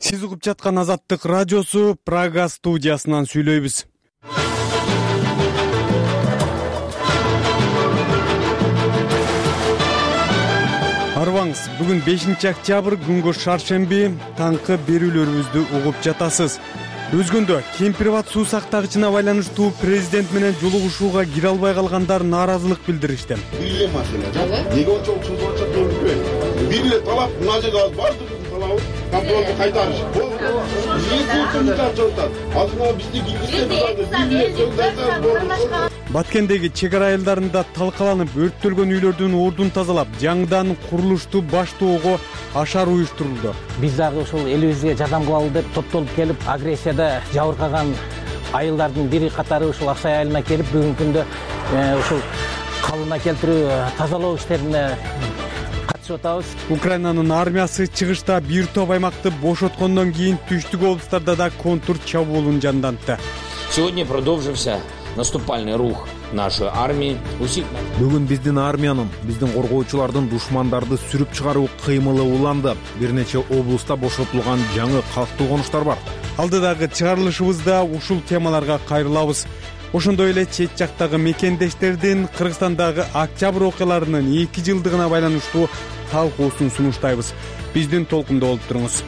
Сиз угуп жаткан Азаттык радиосу Прага студиясынан сүйлөйбүз. Арбаңыз, бүгүн 5 октябрь күнгө шаршемби, таңкы берүүлөрүбүздү угуп жатасыз. Өзгөндө Кемпирбат суу сактагычына байланыштуу президент менен жолугушууга кире албай калгандар нааразылык билдиришти. Бир эле маселе да. Неге ончолук созулуп атат көрүнбөйт. Бир эле талап мына жерге бардык талабы контролду кайтарыш. Баткендеги чек ара айылдарында талкаланып өрттөлгөн үйлөрдүн ордун тазалап, жаңыдан курулушту баштоого ашар уюштурулду. Биз дагы ушул элибизге жардам кылалы деп топтолуп келип, агрессияда жабыркаган айылдардын бири катары ушул Аксай айылына келип, бүгүнкү күндө ушул калыбына келтирүү, тазалоо иштерине катышып атабыз. Украинанын армиясы чыгышта бир топ аймакты бошоткондон кийин түштүк облустарда да контур чабуулун жандантты. Сегодня продолжился наступальный рух нашей армии. Бүгүн биздин армиянын, биздин коргоочулардын душмандарды сүрүп чыгаруу кыймылы уланды. Бир нече облуста бошотулган жаңы калктуу конуштар бар. Алдыдагы чыгарылышыбызда ушул темаларга кайрылабыз. Ошондой эле чет жактагы мекендештердин Кыргызстандагы октябрь окуяларынын 2 жылдыгына байланыштуу талкуусун сунуштайбыз. Биздин толкунда болуп туруңуз.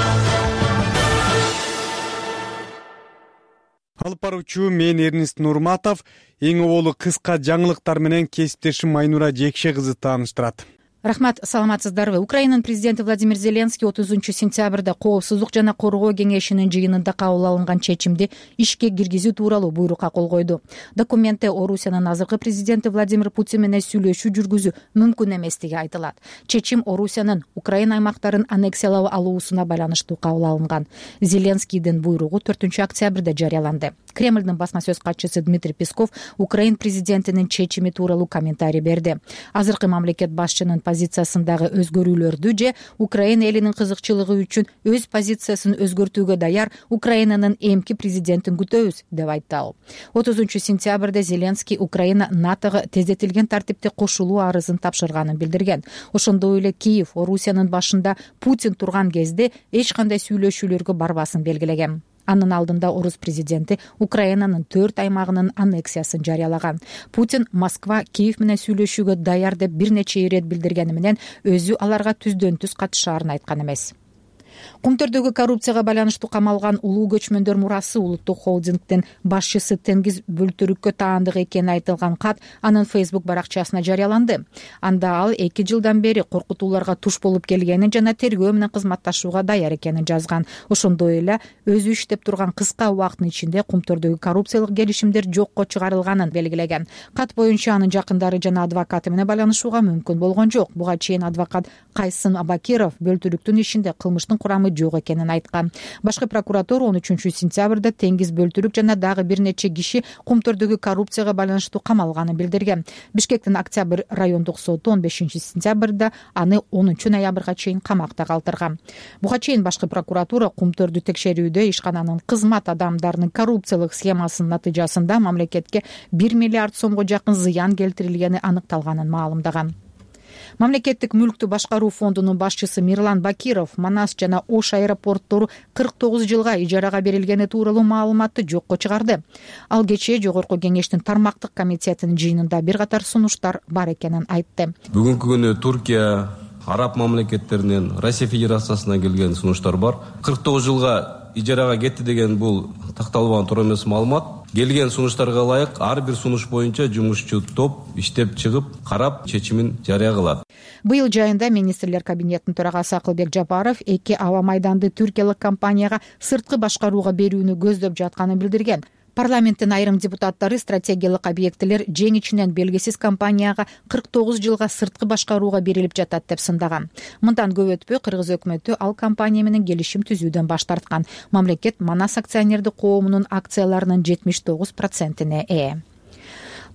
Алып баруучу мен Эрнист Нурматов, эң оболу кыска жаңылыктар менен кесиптешим Айнура Жекше кызы тааныштырат. Рахмат, саламатсыздарбы. Украинанын президенти Владимир Зеленский 30 сентябрда Коопсуздук жана коргоо кеңешинин жыйынында кабыл алынган чечимди ишке киргизүү тууралуу буйрукка кол койду. Документте Орусиянын азыркы президенти Владимир Путин менен сүйлөшүү жүргүзүү мүмкүн эместиги айтылат. Чечим Орусиянын Украина аймактарын аннексиялап алуусуна байланыштуу кабыл алынган. Зеленскийдин буйругу 4 октябрда жарыяланды. Кремлдин басма сөз катчысы Дмитрий Песков Украин президентинин чечими тууралуу комментарий берди. Азыркы мамлекет башчынын позициясындагы өзгөрүүлөрдү же Украина элинин кызыкчылыгы үчүн өз позициясын өзгөртүүгө даяр Украинанын эмки президентин күтөбүз, деп айтты ал. 30 сентябрда Зеленский Украина НАТОго тездетилген тартипте кошулуу арызын тапшырганын билдирген. Ошондой эле Киев Орусиянын башында Путин турган кезде эч кандай сүйлөшүүлөргө барбасын белгилеген. Анын алдында Орус президенти Украинанын 4 аймагынын аннексиясын жарыялаган. Путин Москва Киев менен сүйлөшүүгө даяр деп бир нече ирет билдиргени менен өзү аларга түздөн түз катышаарын айткан эмес. Кумтөрдөгү коррупцияга байланыштуу камалган улуу көчмөндөр мурасы улуттук холдингдин башчысы Тенгиз Бөлтүрүккө таандык экени айтылган кат анын Facebook баракчасына жарыяланды. Анда ал 2 жылдан бери коркутууларга туш болуп келгенин жана тергөө менен кызматташууга даяр экенин жазган. Ошондой эле өзү иштеп турган кыска убакыттын ичинде кумтөрдөгү коррупциялык келишимдер жокко чыгарылганын белгилеген. Кат боюнча анын жакындары жана адвокаты менен байланышууга мүмкүн болгон жок. Буга чейин адвокат Кайсын Абакиров Бөлтүрүктүн ишинде кылмыштын курамы жок экенин айткан. Башкы прокуратура 13 сентябрда Тенгиз Бөлтүрүк жана дагы бир нече киши кумтөрдөгү коррупцияга байланыштуу камалганын билдирген. Бишкектин Октябрь райондук соту 15 сентябрда аны 10 ноябрга чейин камакта калтырган. Буга чейин башкы прокуратура кумтөрдү текшерүүдө ишкананын кызмат адамдарынын коррупциялык схемасынын натыйжасында мамлекетке 1 миллиард сомго жакын зыян келтирилгени аныкталганын маалымдаган. Мамлекеттик мүлктү башкаруу фондунун башчысы Мирлан Бакиров Манас жана Ош аэропорттору 49 жылга ижарага берилгени тууралуу маалыматты жокко чыгарды. Ал кечээ жогорку кеңештин тармактык комитетинин жыйынында бир катар сунуштар бар экенин айтты. Бүгүнкү күнү Туркия, араб мамлекеттеринен, Россия Федерациясынан келген сунуштар бар. 49 жылга ижарага кетти деген бул такталбаган туура эмес маалымат. Келген сунуштарга ылайык ар бир сунуш боюнча жумушчу топ иштеп чыгып, карап чечимин жарыя кылат. Быйыл жайында министрлер кабинетинин төрагасы Акылбек Жапаров 2 аба майданды түркиялык компанияга сырткы башкарууга берүүнү көздөп жатканын билдирген. Парламенттин айрым депутаттары стратегиялык объектилер жең ичинен белгисиз компанияга 49 жылга сырткы башкарууга берилип жатат деп сындаган. Мындан көп өтпөй Кыргыз өкмөтү ал компания менен келишим түзүүдөн баш тарткан. Мамлекет Манас акционердик коомунун акцияларынын 79%-не ээ.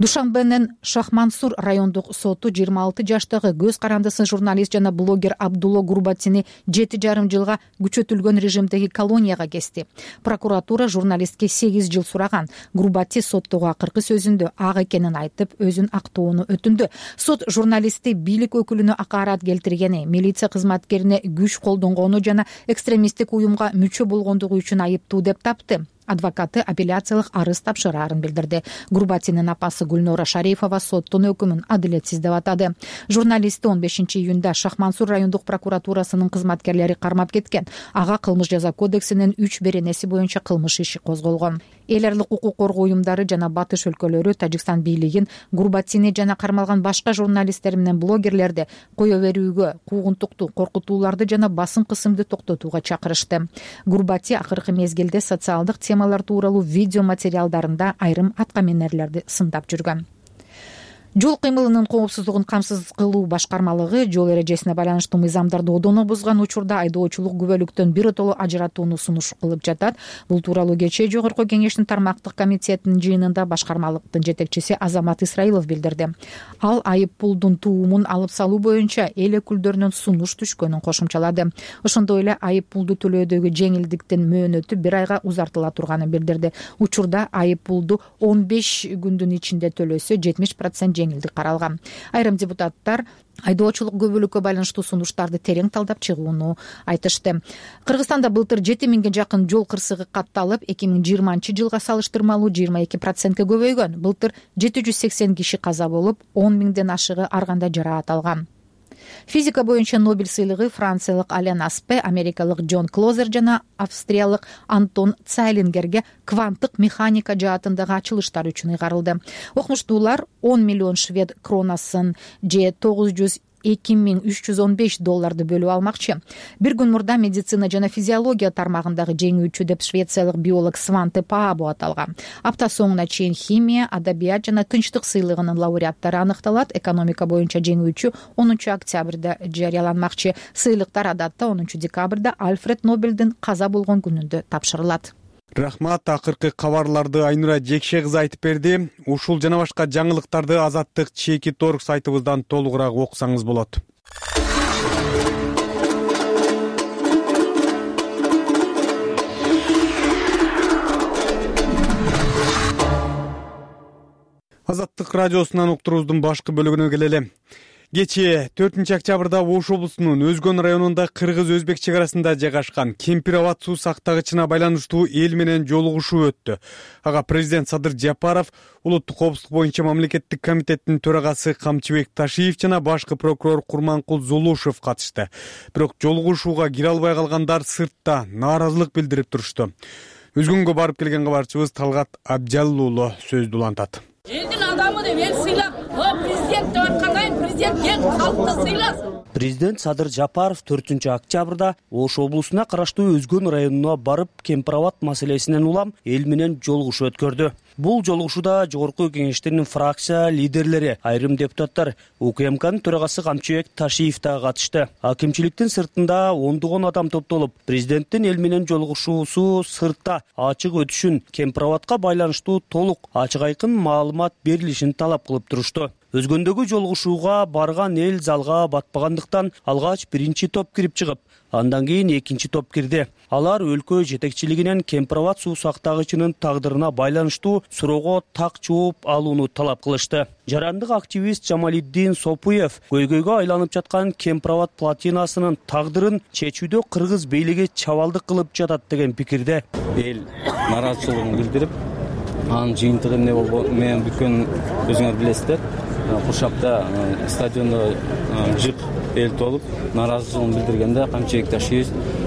Душанбенин Шахмансур райондук соту 26 жаштагы көз карандысы журналист жана блогер Абдулло Гурбатини 7,5 жылга күчөтүлгөн режимдеги колонияга кести. Прокуратура журналистке 8 жыл сураган. Гурбати соттогу акыркы сөзүндө ак экенин айтып, өзүн актоону өтүндү. Сот журналистти бийлик өкүлүнө акарат келтиргени, милиция кызматкерине күч колдонгону жана экстремисттик уюмга мүчө болгондугу үчүн айыптуу деп тапты. Адвокаты апелляциялык арыз тапшыраарын билдирди. Гурбатинин апасы Гүлнора Шарифова соттун өкүмүн адилетсиз деп атады. Журналистти 15 июнда Шахмансур райондук прокуратурасынын кызматкерлери кармап кеткен. Ага кылмыш жаза кодексинин 3 беренеси боюнча кылмыш иши козголгон. Эл аралык укук коргоо уюмдары жана батыш өлкөлөрү Тажикстан бийлигин Гурбатини жана кармалган башка журналисттер менен блогерлерди кое берүүгө, куугунтукту, коркутууларды жана басым кысымды токтотууга чакырышты. Гурбати акыркы мезгилде социалдык темалар тууралуу видео материалдарында айрым аткаминерлерди сындап жүргөн. Жол кыймылынын коопсуздугун камсыз кылуу башкармалыгы жол эрежесине байланыштуу мыйзамдарды одоно бузган учурда айдоочулук күбөлүктөн биротоло ажыратууну сунуш кылып жатат. Бул тууралуу кечээ Жогорку Кеңештин тармактык комитетинин жыйынында башкармалыктын жетекчиси Азамат Исраилов билдирди. Ал айып пулдун туумун алып салуу боюнча эл өкүлдөрүнөн сунуш түшкөнүн кошумчалады. Ошондой эле айып пулду төлөөдөгү жеңилдиктин мөөнөтү 1 айга узартыла турганын билдирди. Учурда айып пулду 15 күндүн ичинде төлөсө 70% жеңилдик каралган. Айрым депутаттар айдоочулук көбөлүккө байланыштуу сунуштарды терең талдап чыгууну айтышты. Кыргызстанда былтыр 7000ге жакын жол кырсыгы катталып, 2020 жылга салыштырмалуу 22%ке көбөйгөн. Былтыр 780 киши каза болуп, 10 000ден ашыгы ар кандай жараат алган. Физика боюнча Нобель сыйлыгы франциялык Ален Аспе, америкалык Джон Клозер жана австриялык Антон Цайлингерге кванттык механика жаатындагы ачылыштар үчүн ыйгарылды. Окумуштуулар 10 миллион швед кронасын же $902,315 бөлүп алмакчы. Бир күн мурда медицина жана физиология тармагындагы жеңүүчү деп швециялык биолог Сванте Паабо аталган. Апта соңуна чейин химия, адабият жана тынчтык сыйлыгынын лауреаттары аныкталат. Экономика боюнча жеңүүчү 10 октябрда жарыяланмакчы. Сыйлыктар адатта 10 декабрда Альфред Нобелдин каза болгон күнүндө тапшырылат. Рахмат, акыркы кабарларды Айнура Жекше кызы айтып берди. Ушул жана башка жаңылыктарды Азаттык Чеки.org сайтыбыздан толугураак окусаңыз болот. Азаттык радиосунан уктуруубуздун башкы бөлүгүнө келели. Кечээ 4 октябрда Ош облусунун Өзгөн районунда кыргыз-өзбек чек арасында жайгашкан Кемпир-Абад суу сактагычына байланыштуу эл менен жолугушуу өттү. Ага президент Садыр Жапаров, улуттук коопсуздук боюнча мамлекеттик комитеттин төрагасы Камчыбек Ташиев жана башкы прокурор Курманкул Зулушев катышты. Бирок жолугушууга кире албай калгандар сыртта нааразылык билдирип турушту. Өзгөнгө барып келген кабарчыбыз Талгат Абжалыл уулу сөздү улантат. Элдин адамы деп эл сыйлап, президент деп аткандай президент эл калкты сыйласын. Президент Садыр Жапаров 4 октябрда Ош облусуна караштуу Өзгөн районуна барып, Кемпир-Абад маселесинен улам эл менен жолугушуу өткөрдү. Бул жолугушууда Жогорку Кеңештин фракция лидерлери, айрым депутаттар, УКМКнын төрагасы Камчыбек Ташиев да катышты. Акимчиликтин сыртында ондогон адам топтолуп, президенттин эл менен жолугушуусу сыртта ачык өтүшүн, Кемпир-Абадка байланыштуу толук ачык айкын маалымат берилишин талап кылып турушту. Өзгөндөгү жолугушууга барган эл залга батпагандыктан алгач биринчи топ кирип чыгып, андан кийин экинчи топ кирди. Алар өлкө жетекчилигинен Кемпир-Абад суу сактагычынын тагдырына байланыштуу суроого так жооп алууну талап кылышты. Жарандык активист Жамалиддин Сопуев көйгөйгө айланып жаткан Кемпир-Абад плотинасынын тагдырын чечүүдө кыргыз бийлиги чабалдык кылып жатат деген пикирде. Эл нааразычылыгын билдирип, анын жыйынтыгы эмне менен бүткөнүн өзүңөр билесиздер. Куршакта стадиондо жык эл толуп, нааразычылыгын билдиргенде Камчыбек Ташиев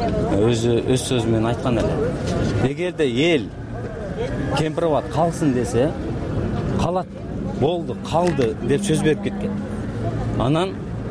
өз сөзү менен айткан эле. Эгерде эл Кемпир-Абад калсын десе, калат, болду, калды деп сөз берип кеткен. Анан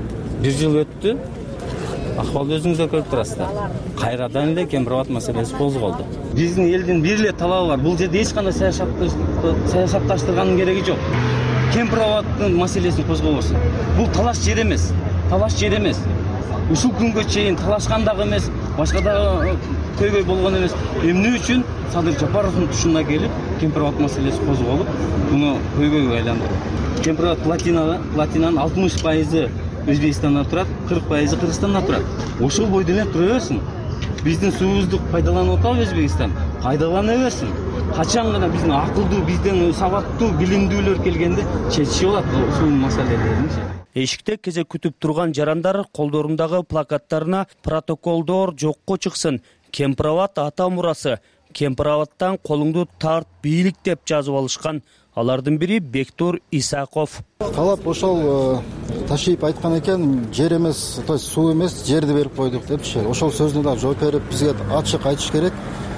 1 жыл өттү, акыбалды өзүңүздөр көрүп турасыздар. Кайрадан эле Кемпир-Абад маселеси козголду. Биздин элдин бир эле талабы бар. Бул жерде эч кандай саясатташтырганын кереги жок. Кемпир-Абаддын маселесин козгобосун. Бул талаш жер эмес. Ушул күнгө чейин талашкан дагы эмес, башка дагы көйгөй болгон эмес. Эмне үчүн Садыр Жапаровдун тушуна келип Кемпирабад маселеси козголуп, буну көйгөйгө айландырды. Кемпирабад платинанын 60% Өзбекстандан турат, 40% Кыргызстандан турат. Ошол бойдон эле тура берсин. Биздин суубузду пайдаланып атабы Өзбекстан? Пайдалана берсин. Качан гана биздин акылдуу, биздин сабаттуу, билимдүүлөр келгенде чечиши болот ушул маселелерди. Эшикте кезек күтүп турган жарандар колдорундагы плакаттарына протоколдор жокко чыксын, Кемпирабад ата мурасы, Кемпирабадтан колуңду тарт бийлик деп жазып алышкан. Алардын бири Бектур Исаков. Талап ошол Ташиев айткан экен, жер эмес, то есть суу эмес, жерди берип койдук депчи. Ошол сөзүнө да жооп берип, бизге ачык айтыш керек.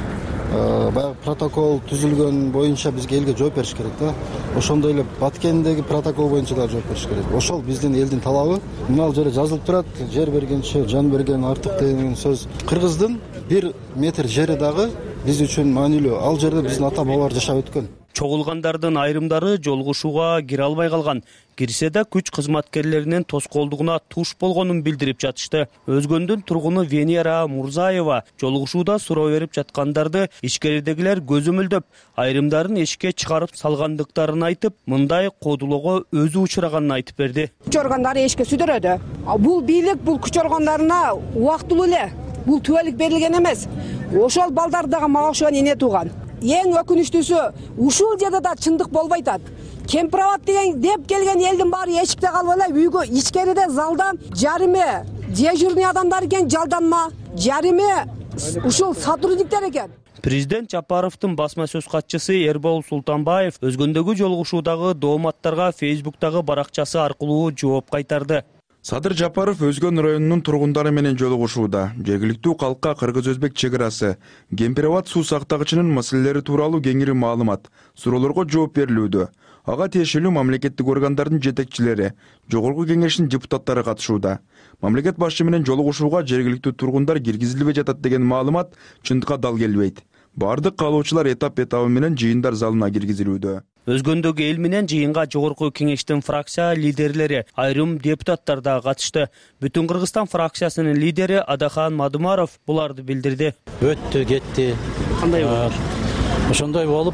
Баягы протокол түзүлгөн боюнча бизге элге жооп бериш керек да. Ошондой эле Баткендеги протокол боюнча да жооп бериш керек. Ошол биздин элдин талабы. Мына ал жерде жазылып турат, жер бергенче жан берген артык деген сөз. Кыргыздын 1 метр жери дагы биз үчүн маанилүү. Ал жерде биздин ата бабалар жашап өткөн. Чогулгандардын айрымдары жолугушууга кире албай калган. Кирсе да күч кызматкерлеринин тоскоолдугуна туш болгонун билдирип жатышты. Өзгөндүн тургуну Венера Мурзаева жолугушууда суроо берип жаткандарды ичкеридегилер көзөмөлдөп, айрымдарын эшикке чыгарып салгандыктарын айтып, мындай кодулоого өзү учураганын айтып берди. Күч органдары эшикке сүдөрөдү. Бул бийлик, бул күч органдарына убактылуу эле. Бул түбөлүк берилген эмес. Ошол балдар дагы мага окшогон эне тууган. Эң өкүнүчтүүсү, ушул жерде да чындык болбой атат. Кемпирабад деген деп келген элдин баары эшикте калып эле, үйгө ичкериде залда жарыме дежурный адамдар экен, жалданма, жарыме ушул сотрудниктер экен. Президент Жапаровдун басма сөз катчысы Эрбол Султанбаев өзгөндөгү жолугушуудагы дооматтарга Facebook'тагы баракчасы аркылуу жооп кайтарды. Садыр Жапаров Өзгөн районунун тургундары менен жолугушууда. Жергиликтүү калкка кыргыз-өзбек чек арасы, Кемпирабад суу сактагычынын маселелери тууралуу кеңири маалымат, суроолорго жооп берилүүдө. Ага тиешелүү мамлекеттик органдардын жетекчилери, Жогорку кеңештин депутаттары катышууда. Мамлекет башчы менен жолугушууга жергиликтүү тургундар киргизилбей жатат деген маалымат чындыкка дал келбейт. Бардык каалоочулар этап-этабы менен жыйындар залына киргизилүүдө. Өзгөндөгү эл менен жыйынга Жогорку кеңештин фракция лидерлери, айрым депутаттар да катышты. Бүтүн Кыргызстан фракциясынын лидери Адахан Мадумаров буларды билдирди. Өттү, кетти. Кандай болду? Ошондой болуп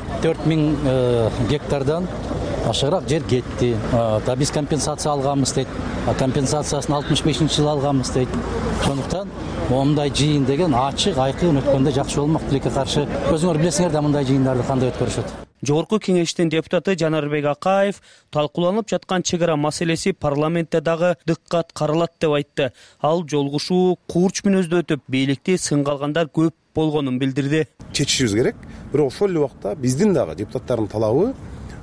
4000 гектардан ашыгыраак жер кетти. Да биз компенсация алганбыз дейт. Компенсациясын 65-жылы алганбыз дейт. Ошондуктан мындай жыйын деген ачык, айкын өткөндө жакшы болмок. Тилекке каршы өзүңөр билесиңер да мындай жыйындарды кандай өткөрүшөт. Жогорку кеңештин депутаты Жанарбек Акаев талкууланып жаткан чек ара маселеси парламентте дагы дыккат каралат деп айтты. Ал жолугушуу курч мүнөздө өтүп, бийликти сынга алгандар көп болгонун билдирди. Чечишибиз керек. Бирок ошол эле убакта биздин дагы депутаттардын талабы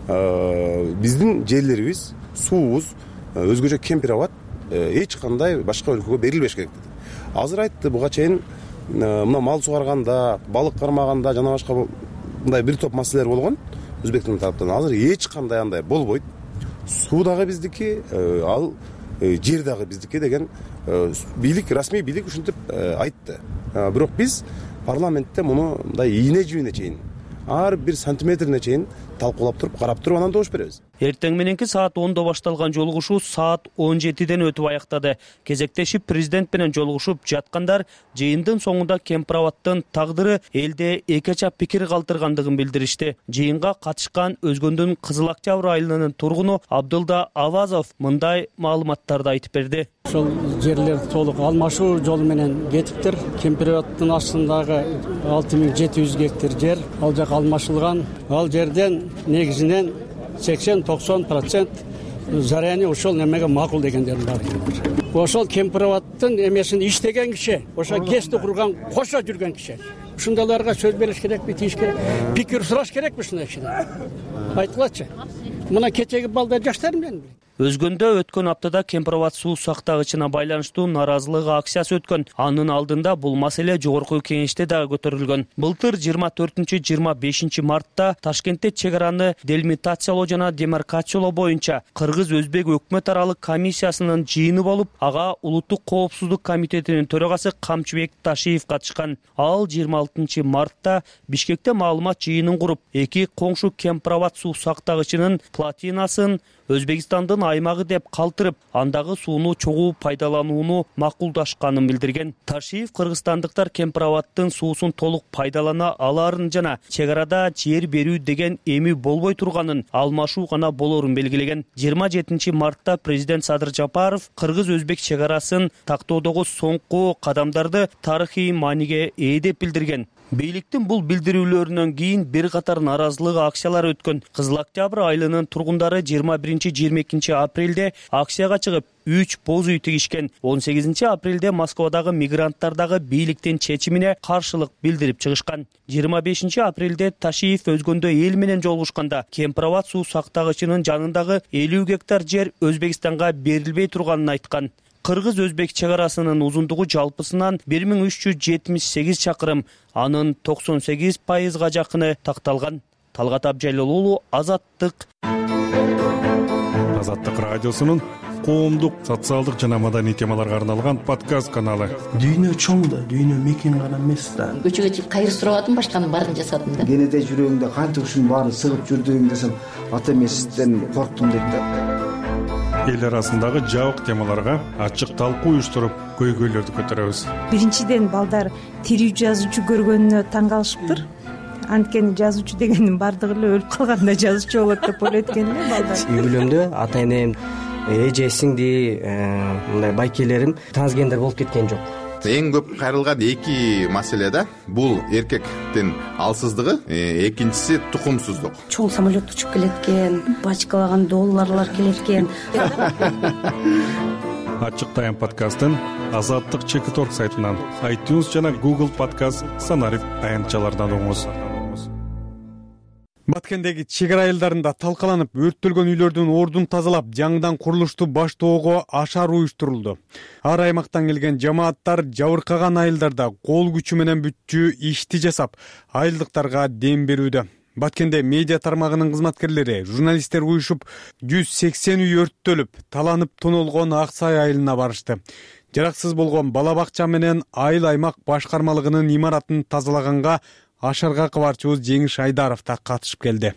биздин жерлерибиз, суубуз, өзгөчө Кемпирабад эч кандай башка өлкөгө берилбеш керек деди. Азыр айтты, буга чейин мына мал сугарганда, балык кармаганда жана башка мындай бир топ маселелер болгон Өзбектин тараптан. Азыр эч кандай андай болбойт. Суу дагы биздики, ал жер дагы биздики деген бийлик, расмий бийлик ушинтип айтты. Бирок биз парламентте муну мындай ийне жибине чейин, ар бир сантиметрине чейин талкуулап туруп, карап туруп анан добуш беребиз. Эртең мененки саат 10-да башталган жолугушуу саат 17-ден өтүп аяктады. Кезектешип президент менен жолугушуп жаткандар жыйындын соңунда Кемпирабадтын тагдыры элде эки чап пикир калтыргандыгын билдиришти. Жыйынга катышкан Өзгөндүн Кызыл Октябрь айылынын тургуну Абдылда Авазов мындай маалыматтарды айтып берди. Ошол жерлер толук алмашуу жолу менен кетиптир. Кемпирабадтын астындагы 6700 гектар жер ал жак алмашылган. Ал жерден негизинен 80-90% заряне ошол немеге макул дегендердин баары. Ошол Кемпирабадтын эмесин иштеген киши, ошо ГЭСти курган, кошо жүргөн киши. Ушундайларга сөз бериш керекпи, тийиш керек, пикир сураш керекпи ушундай кишиден? Айтылачы. Мына кечеги балдар жаштар менен. Өзгөндө өткөн аптада Кемпирабад суу сактагычына байланыштуу наразылык акциясы өткөн. Анын алдында бул маселе Жогорку кеңеште дагы көтөрүлгөн. Былтыр 24-25 мартта Ташкентте чек араны делимитациялоо жана демаркациялоо боюнча Кыргыз-Өзбек өкмөт аралык комиссиясынын жыйыны болуп, ага Улуттук коопсуздук комитетинин төрагасы Камчыбек Ташиев катышкан. Ал 26 мартта Бишкекте маалымат жыйынын куруп, эки коңшу Кемпирабад суу сактагычынын платинасын Өзбекстандын аймагы деп калтырып, андагы сууну чогуу пайдаланууну макулдашканын билдирген. Ташиев кыргызстандыктар Кемпир абадтын суусун толук пайдалана аларын жана чек арада жер берүү деген эми болбой турганын, алмашуу гана болорун белгилеген. 27 мартта президент Садыр Жапаров кыргыз-өзбек чек арасын тактоодогу соңку кадамдарды тарыхый мааниге ээ деп билдирген. Бийликтин бул билдирүүлөрүнөн кийин бир катар нааразылык акциялары өткөн. Кызыл Октябрь айылынын тургундары 21-22 апрелде акцияга чыгып, 3 боз үй тигишкен. 18 апрелде Москвадагы мигранттардагы бийликтин чечимине каршылык билдирип чыгышкан. 25 апрелде Ташиев өзгөндө эл менен жолугушканда Кемпир абад суу сактагычынын жанындагы 50 гектар жер Өзбекстанга берилбей турганын айткан. Кыргыз-өзбек чек арасынын узундугу жалпысынан 1378 чакырым, анын 98%га жакыны такталган. Талгат Абжайлуулу, Азаттык. Азаттык радиосунун коомдук, социалдык жана маданий темаларга арналган подкаст каналы. Дүйнө чоң да, дүйнө мекен гана эмес да. Көчөгө чыгып кайыр сурап атам, башканын баарын жасадым да. Кенете жүрөгүңдө канча ушунун баарын сыгып жүрдүң десем, ата эмесизден корктум дейт да. Эл арасындагы жабык темаларга ачык талкуу уюштуруп, көйгөйлөрдү көтөрөбүз. Биринчиден балдар тирүү жазуучу көргөнүнө таң калышыптыр. Анткени жазуучу дегендин бардыгы эле өлүп калганда жазуучу болот деп ойлойт экен эле балдар. Үй бүлөмдө ата энем, эже, сиңди, мындай байкелерим трансгендер болуп кеткен жок. Эң көп кайрылган эки маселе да, бул эркектин алсыздыгы, экинчиси тукумсуздук. Чоң самолет учуп келет экен, бачкалаган долларлар келет экен. Ачык тайм подкастын Азаттык Чекиторг сайтынан, iTunes жана Google подкаст санарип аянтчалардан угуңуз. Баткендеги чек ара айылдарында талкаланып өрттөлгөн үйлөрдүн ордун тазалап, жаңыдан курулушту баштоого ашар уюштурулду. Ар аймактан келген жамааттар жабыркаган айылдарда кол күчү менен бүтчү ишти жасап, айылдыктарга дем берүүдө. Баткенде медиа тармагынын кызматкерлери, журналисттер уюшуп 180 үй өрттөлүп, таланып тонолгон Аксай айылына барышты. Жараксыз болгон бала бакча менен айыл аймак башкармалыгынын имаратын тазалаганга Ашарга кабарчыбыз Жеңиш Айдаров да катышып келди.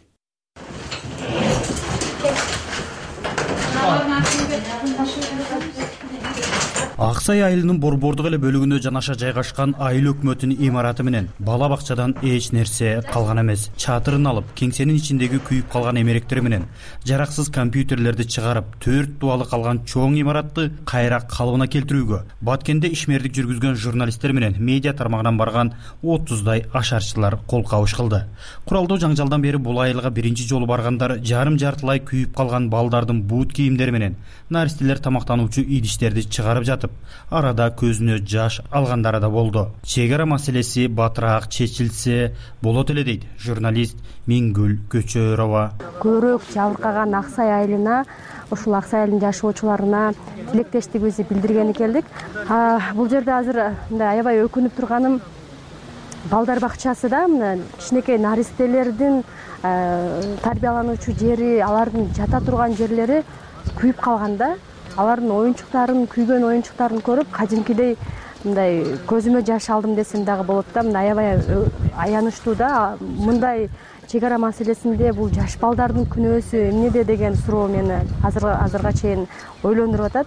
Аксай айылынын борбордук эле бөлүгүнө жанаша жайгашкан айыл өкмөтүнүн имараты менен бала бакчадан эч нерсе калган эмес. Чатырын алып, кеңсенин ичиндеги күйүп калган эмеректери менен жараксыз компьютерлерди чыгарып, 4 дубалы калган чоң имаратты кайра калыбына келтирүүгө Баткенде ишмердик жүргүзгөн журналисттер менен медиа тармагынан барган 30дай ашарчылар кол кабыш кылды. Куралдуу жаңжалдан бери бул айылга биринчи жолу баргандар жарым-жартылай күйүп калган балдардын бут кийимдери менен наристелер тамактануучу идиштерди чыгарып жатып, арада көзүнө жаш алгандары да болду. Чек ара маселеси батыраак чечилсе болот эле дейт журналист Мингүл Көчөрова. Көбүрөөк жабыркаган Аксай айылына, ушул Аксай айылынын жашоочуларына тилектештигибизди билдиргени келдик. Бул жерде азыр мындай аябай өкүнүп турганым, балдар бакчасы да кичинекей наристелердин тарбиялануучу жери, алардын жата турган жерлери күйүп калганда, алардын оюнчуктарын, күйгөн оюнчуктарын көрүп, кадимкидей мындай көзүмө жаш алдым десем дагы болот да. Мындай аябай аянычтуу да. Мындай чек ара маселесинде бул жаш балдардын күнөөсү эмнеде деген суроо мени азырга чейин ойлондуруп атат.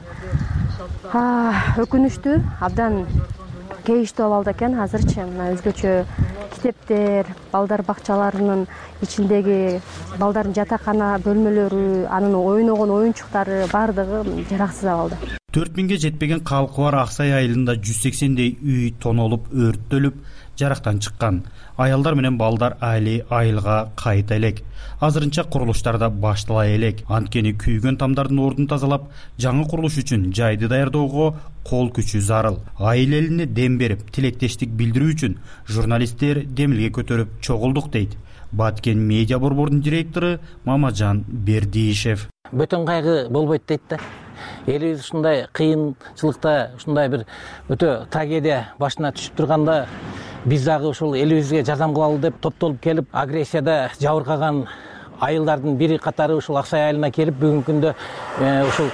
Өкүнүчтүү, абдан кейиштүү абалда экен. Азырчы өзгөчө китептер, балдар бакчаларынын ичиндеги балдардын жатакана бөлмөлөрү, анын ойногон оюнчуктары бардыгы жараксыз абалда. 4000ге жетпеген калкы бар Аксай айылында 180дей үй тонолуп, өрттөлүп, жарактан чыккан. Аялдар менен балдар айылга кайта элек. Азырынча курулуштарда баштала элек. Анткени күйгөн тамдардын ордун тазалап, жаңы курулуш үчүн жайды даярдоого кол күчү зарыл. Айыл элине дем берип, тилектештик билдирүү үчүн журналисттер демилге көтөрүп чогулдук дейт Баткен медиа борбордун директору Мамажан Бердиишев. Бөтөн кайгы болбойт дейт да. Элибиз ушундай кыйынчылыкта, ушундай бир өтө трагедия башына түшүп турганда, биз дагы ушул элибизге жардам кылалы деп топтолуп келип, агрессияда жабыркаган айылдардын бири катары ушул Аксай айылына келип, бүгүнкү күндө ушул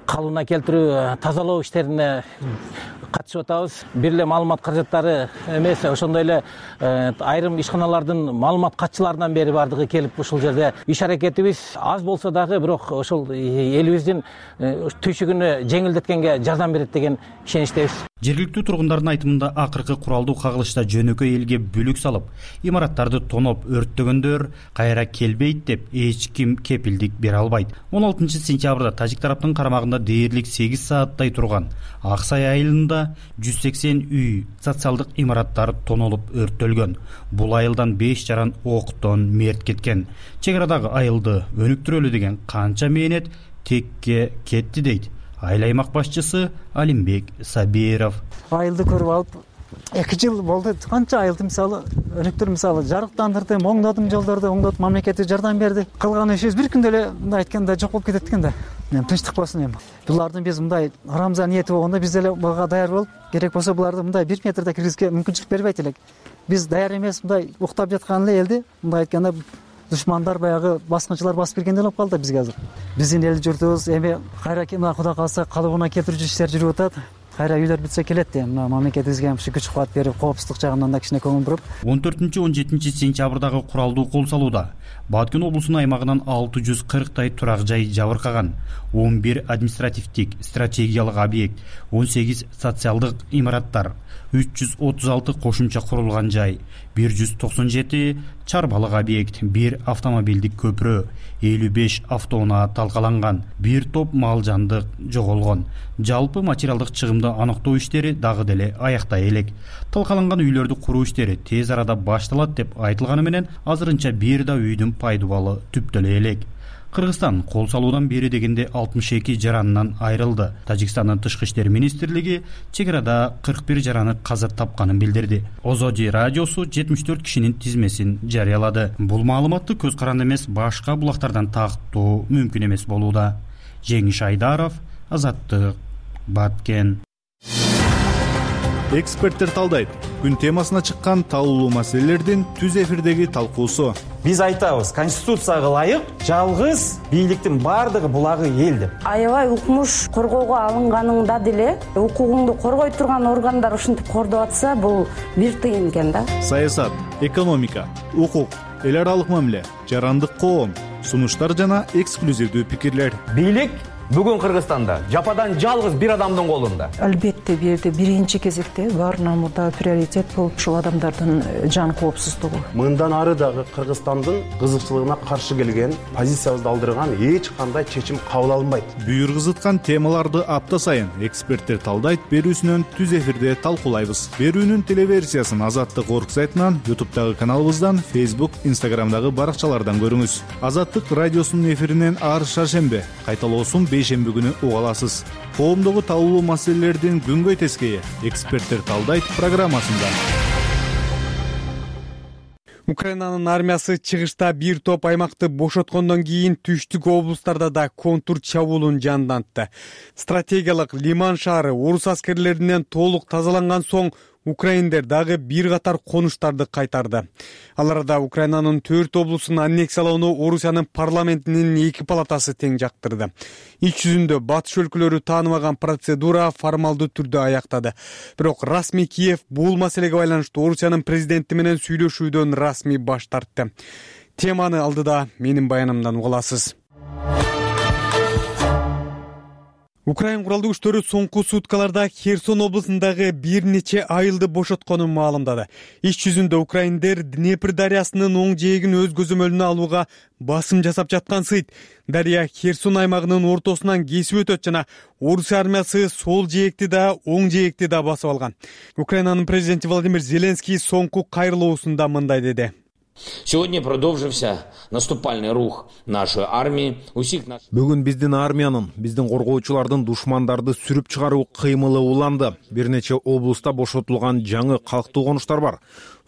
калыбына келтирүү, тазалоо иштерине катышып атабыз. Бир эле маалымат каражаттары эмес, ошондой эле айрым ишканалардын маалымат катчыларынан бери бардыгы келип ушул жерде иш аракетибиз аз болсо дагы, бирок ошол элибиздин түйшүгүнү жеңилдеткенге жардам берет деген ишеничтебиз. Жергиликтүү тургундардын айтымында акыркы куралдуу кагылышта жөнөкөй элге бүлүк салып, имараттарды тоноп өрттөгөндөр кайра келбейт деп эч ким кепилдик бере албайт. 16-сентябрда тажик тараптын карамагында дээрлик 8 сааттай турган Аксай айылында 180 үй, социалдык имараттар тонолуп өрттөлгөн. Бул айылдан 5 жаран октон мерт кеткен. Чек арадагы айылды өнүктүрөлү деген канча мээнет текке кетти дейт айыл аймак башчысы Алимбек Сабиров. Айылды көрүп алып 2 жыл болду. Канча айылды мисалы өнүктүр, мисалы жарыктандырдым, оңдодум жолдорду, оңдотуп мамлекет жардам берди. Кылган ишибиз бир күндө эле мындай айтканда жок болуп кетет экен да. Мен тынчтык болсун эми. Булардын биз мындай арамза ниети болгондо биз эле буга даяр болуп, керек болсо буларды мындай 1 метрде киргизге мүмкүнчүлүк бербейт элек. Биз даяр эмес, мындай уктап жаткан эле элди мындай айтканда душмандар, баягы баскынчылар басып киргендей болуп калды бизге азыр. Биздин эл журтубуз эми кайра мына Кудай кааласа калыбына келтирүүчү иштер жүрүп атат. Кайра үйлөр бүтсө келет да. Мына мамлекетибизге ушу күч кубат берип, коопсуздук жагынан да кичине көңүл буруп. 14-17 сентябрдагы куралдуу кол салууда Баткен облусунун аймагынан 640 турак жай жабыркаган, 11 административдик стратегиялык объект, 18 социалдык имараттар, 336 кошумча курулган жай, 197 чарбалык объект, 1 автомобилдик көпүрө, 55 автоунаа талкаланган, 1 топ мал жандык жоголгон. Жалпы материалдык чыгымды аныктоо иштери дагы деле аяктай элек. Талкаланган үйлөрдү куруу иштери тез арада башталат деп айтылганы менен азырынча бир да үйдүн пайдубалы түптөлө элек. Кыргызстан кол салуудан бери дегенде 62 жаранынан айрылды. Тажикстандын тышкы иштер министрлиги чек арада 41 жараны каза тапканын билдирди. Озоди радиосу 74 кишинин тизмесин жарыялады. Бул маалыматты көз каранды эмес башка булактардан тактоо мүмкүн эмес болууда. Жеңиш Айдаров, Азаттык, Баткен. Эксперттер талдайт. Күн темасына чыккан талуулуу маселелердин түз эфирдеги талкуусу. Биз айтабыз, конституцияга ылайык жалгыз бийликтин бардыгы булагы эл деп. Аябай укмуш коргоого алынганында деле укугуңду коргой турган органдар ушинтип кордоп атса, бул бир тыйын экен да. Саясат, экономика, укук, эл аралык мамиле, жарандык коом, сунуштар жана эксклюзивдүү пикирлер. Бийлик бүгүн Кыргызстанда жападан жалгыз бир адамдын колунда. Албетте бул жерде биринчи кезекте баарынан мурда приоритет болуп ушул адамдардын жан коопсуздугу. Мындан ары дагы Кыргызстандын кызыкчылыгына каршы келген, позициябызды алдырган эч кандай чечим кабыл алынбайт. Бүйүргүзыткан темаларды апта сайын эксперттер талдайт берүүсүнөн түз эфирде талкуулайбыз. Берүүнүн телеверсиясын Азаттык орг сайтынан, YouTube'дагы каналыбыздан, Facebook, Instagram'дагы баракчалардан көрүңүз. Азаттык радиосунун эфиринен ар шаршембе, кайталоосун бейшемби күнү уга аласыз. Коомдогу талуулуу маселелердин күнгөй тескейи эксперттер талдайт программасында. Украинанын армиясы чыгышта бир топ аймакты бошоткондон кийин түштүк облустарда да контур чабуулун жандантты. Стратегиялык Лиман шаары орус аскерлеринен толук тазаланган соң украиндер дагы бир катар конуштарды кайтарды. Ал арада Украинанын 4 облусун аннексиялоону Орусиянын парламентинин 2 палатасы тең жактырды. Ич жүзүндө батыш өлкөлөрү тааныбаган процедура формалдуу түрдө аяктады. Бирок расмий Киев бул маселеге байланыштуу Орусиянын президенти менен сүйлөшүүдөн расмий баш тартты. Теманы алдыда менин баянымдан угуласыз. Украин куралдуу күчтөрү соңку суткаларда Херсон облусундагы бир нече айылды бошотконун маалымдады. Иш жүзүндө украиндер Днепр дарыясынын оң жээгин өз көзөмөлүнө алууга басым жасап жаткан сыйт. Дарыя Херсон аймагынын ортосунан кесип өтөт жана Орус армиясы сол жээкти да, оң жээкти да басып алган. Украинанын президенти Владимир Зеленский соңку кайрылуусунда мындай деди. Сегодня продолжился наступальный рух нашей армии. Бүгүн биздин армиянын, биздин коргоочулардын душмандарды сүрүп чыгаруу кыймылы уланды. Бир нече облуста бошотулган жаңы калктуу конуштар бар.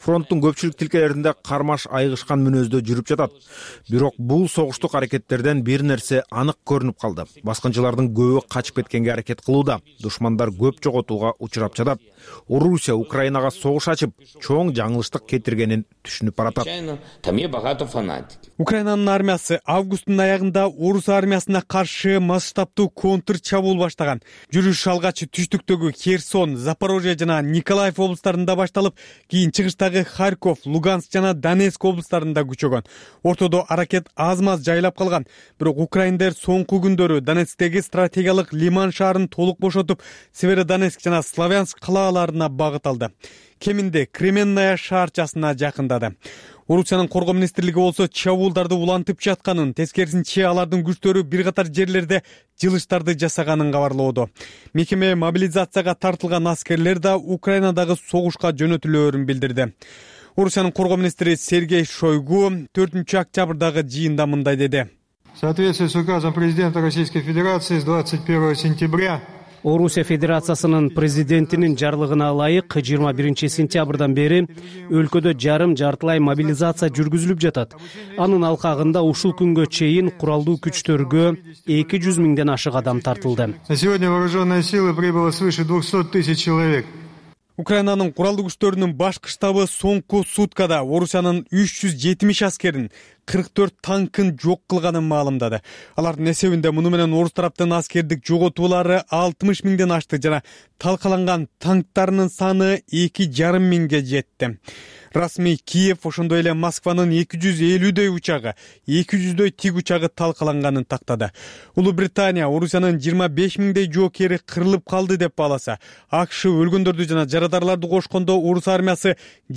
фронттун көпчүлүк тилкелеринде кармаш айгышкан мүнөздө жүрүп жатат. Бирок бул согуштук аракеттерден бир нерсе анык көрүнүп калды. Баскынчылардын көбү качып кеткенге аракет кылууда. Душмандар көп жоготууга учурап жатат. Орусия Украинага согуш ачып, чоң жаңылыштык кетиргенин түшүнүп баратат. Там є багато фанатиків. Украинанын армиясы августтун аягында орус армиясына каршы масштабтуу контр чабуул баштаган. Жүрүш алгачы түштүктөгү Херсон, Запорожье жана Николаев облустарында башталып, кийин чыгыштагы Харьков, Луганск жана Донецк облустарында күчөгөн. Ортодо аракет аз-маз жайлап калган. Бирок украиндер соңку күндөрү Донецктеги стратегиялык Лиман шаарын толук бошотуп, Северодонецк жана Славянск калааларына багыт алды. Кеминде Кременная шаарчасына жакындады. Орусиянын коргоо министрлиги болсо чабуулдарды улантып жатканын, тескерисинче алардын күчтөрү бир катар жерлерде жылыштарды жасаганын кабарлоодо. Мекеме мобилизацияга тартылган аскерлер да Украинадагы согушка жөнөтүлөөрүн билдирди. Орусиянын коргоо министри Сергей Шойгу 4-октябрдагы жыйында мындай деди. В соответствии с указом президента Российской Федерации с 21 сентября Орусия Федерациясынын президентинин жарлыгына ылайык 21 сентябрдан бери өлкөдө жартылай мобилизация жүргүзүлүп жатат. Анын алкагында ушул күнгө чейин куралдуу күчтөргө 200 миңден ашык адам тартылды. На сегодня вооруженные силы прибыло свыше 200 тысяч человек. Украинанын куралдуу күчтөрүнүн башкы штабы соңку суткада Орусиянын 370 аскерин, 44 танкын жок кылганын маалымдады. Алардын эсебинде муну менен орус тараптын аскердик жоготуулары 60 миңден ашты жана талкаланган танктарынын саны 2,5 миңге жетти. Расмий Киев ошондой эле Москванын 250дөй учагы, 200дөй тиг учагы талкаланганын тактады. Улуу Британия Орусиянын 25 миңдей жоокери кырылып калды деп бааласа, АКШ өлгөндөрдү жана жарадарларды кошкондо орус армиясы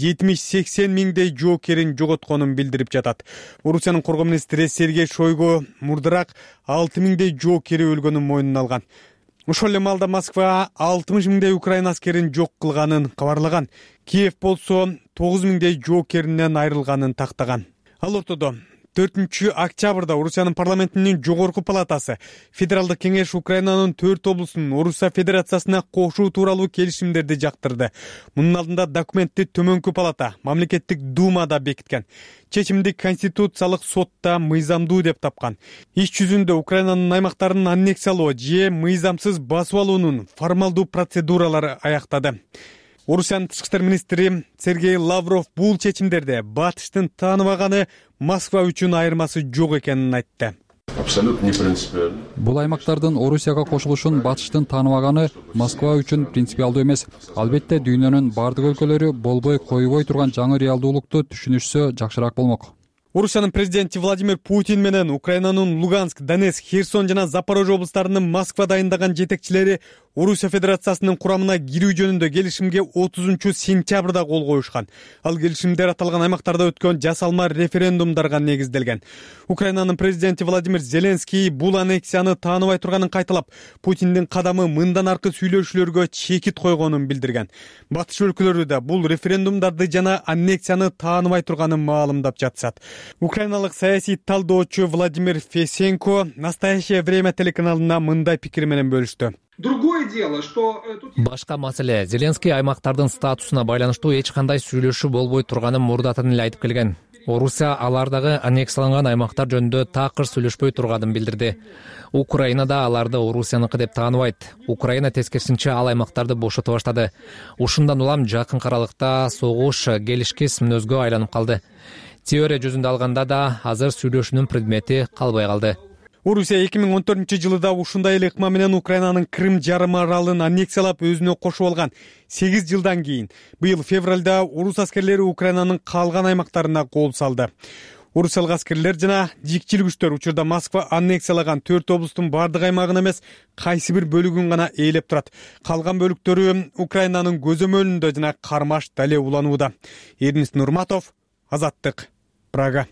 70-80 миңдей жоокерин жоготконун билдирип жатат. Орусиянын коргоо министри Сергей Шойгу мурдыраак 6 миңдей жоокери өлгөнүн мойнуна алган. Ошол эле маалда Москва 60 миңдей Украина аскерин жок кылганын кабарлаган. Киев болсо 9 миңдей жоокеринен айрылганын тактаган. Ал ортодо 4-октябрда Орусиянын парламентинин жогорку палатасы Федералдык кеңеш Украинанын 4 облусун Орусия Федерациясына кошуу тууралуу келишимдерди жактырды. Мунун алдында документти төмөнкү палата, мамлекеттик думада бекиткен. Чечимди конституциялык сотта мыйзамдуу деп тапкан. Иш жүзүндө Украинанын аймактарын аннексиялоо же мыйзамсыз басып алуунун формалдуу процедуралары аяктады. Орусиянын тышкы иштер министри Сергей Лавров бул чечимдерде батыштын тааныбаганы Москва үчүн айырмасы жок экенин айтты. Абсолютно не принципиально. Бул аймактардын Орусияга кошулушун батыштын тааныбаганы Москва үчүн принципиалдуу эмес. Албетте дүйнөнүн бардык өлкөлөрү болбой койбой турган жаңы реалдуулукту түшүнүшсө жакшыраак болмок. Орусиянын президенти Владимир Путин менен Украинанын Луганск, Донецк, Херсон жана Запорожье облустарынын Москва дайындаган жетекчилери Орусия Федерациясынын курамына кирүү жөнүндө келишимге 30-сентябрда кол коюшкан. Ал келишимдер аталган аймактарда өткөн жасалма референдумдарга негизделген. Украинанын президенти Владимир Зеленский бул аннексияны тааныбай турганын кайталап, Путиндин кадамы мындан аркы сүйлөшүүлөргө чекит койгонун билдирген. Батыш өлкөлөрү да бул референдумдарды жана аннексияны тааныбай турганын маалымдап жатышат. Украиналык саясий талдоочу Владимир Фесенко «Настоящее время» телеканалына мындай пикир менен бөлүштү. Другое дело, что башка маселе, Зеленский аймактардын статусуна байланыштуу эч кандай сүйлөшүү болбой турганын мурдатан эле айтып келген. Орусия алардагы аннексияланган аймактар жөнүндө такыр сүйлөшпөй турганын билдирди. Украина да аларды Орусияныкы деп тааныбайт. Украина тескерисинче ал аймактарды бошото баштады. Ушундан улам жакын аралыкта согуш келишкис мүнөзгө айланып калды. Теория жүзүндө алганда да азыр сүйлөшүүнүн предмети калбай калды. Орусия 2014-жылыда ушундай эле ыкма менен Украинанын Крым жарым аралын аннексиялап өзүнө кошуп алган. 8 жылдан кийин быйыл февралда орус аскерлери Украинанын калган аймактарына кол салды. Орусиялык аскерлер жана жикчил күчтөр учурда Москва аннексиялаган 4 облустун бардык аймагын эмес, кайсы бир бөлүгүн гана ээлеп турат. Калган бөлүктөрү Украинанын көзөмөлүндө жана кармаш дале уланууда. Эрнис Нурматов, Азаттык, Прага.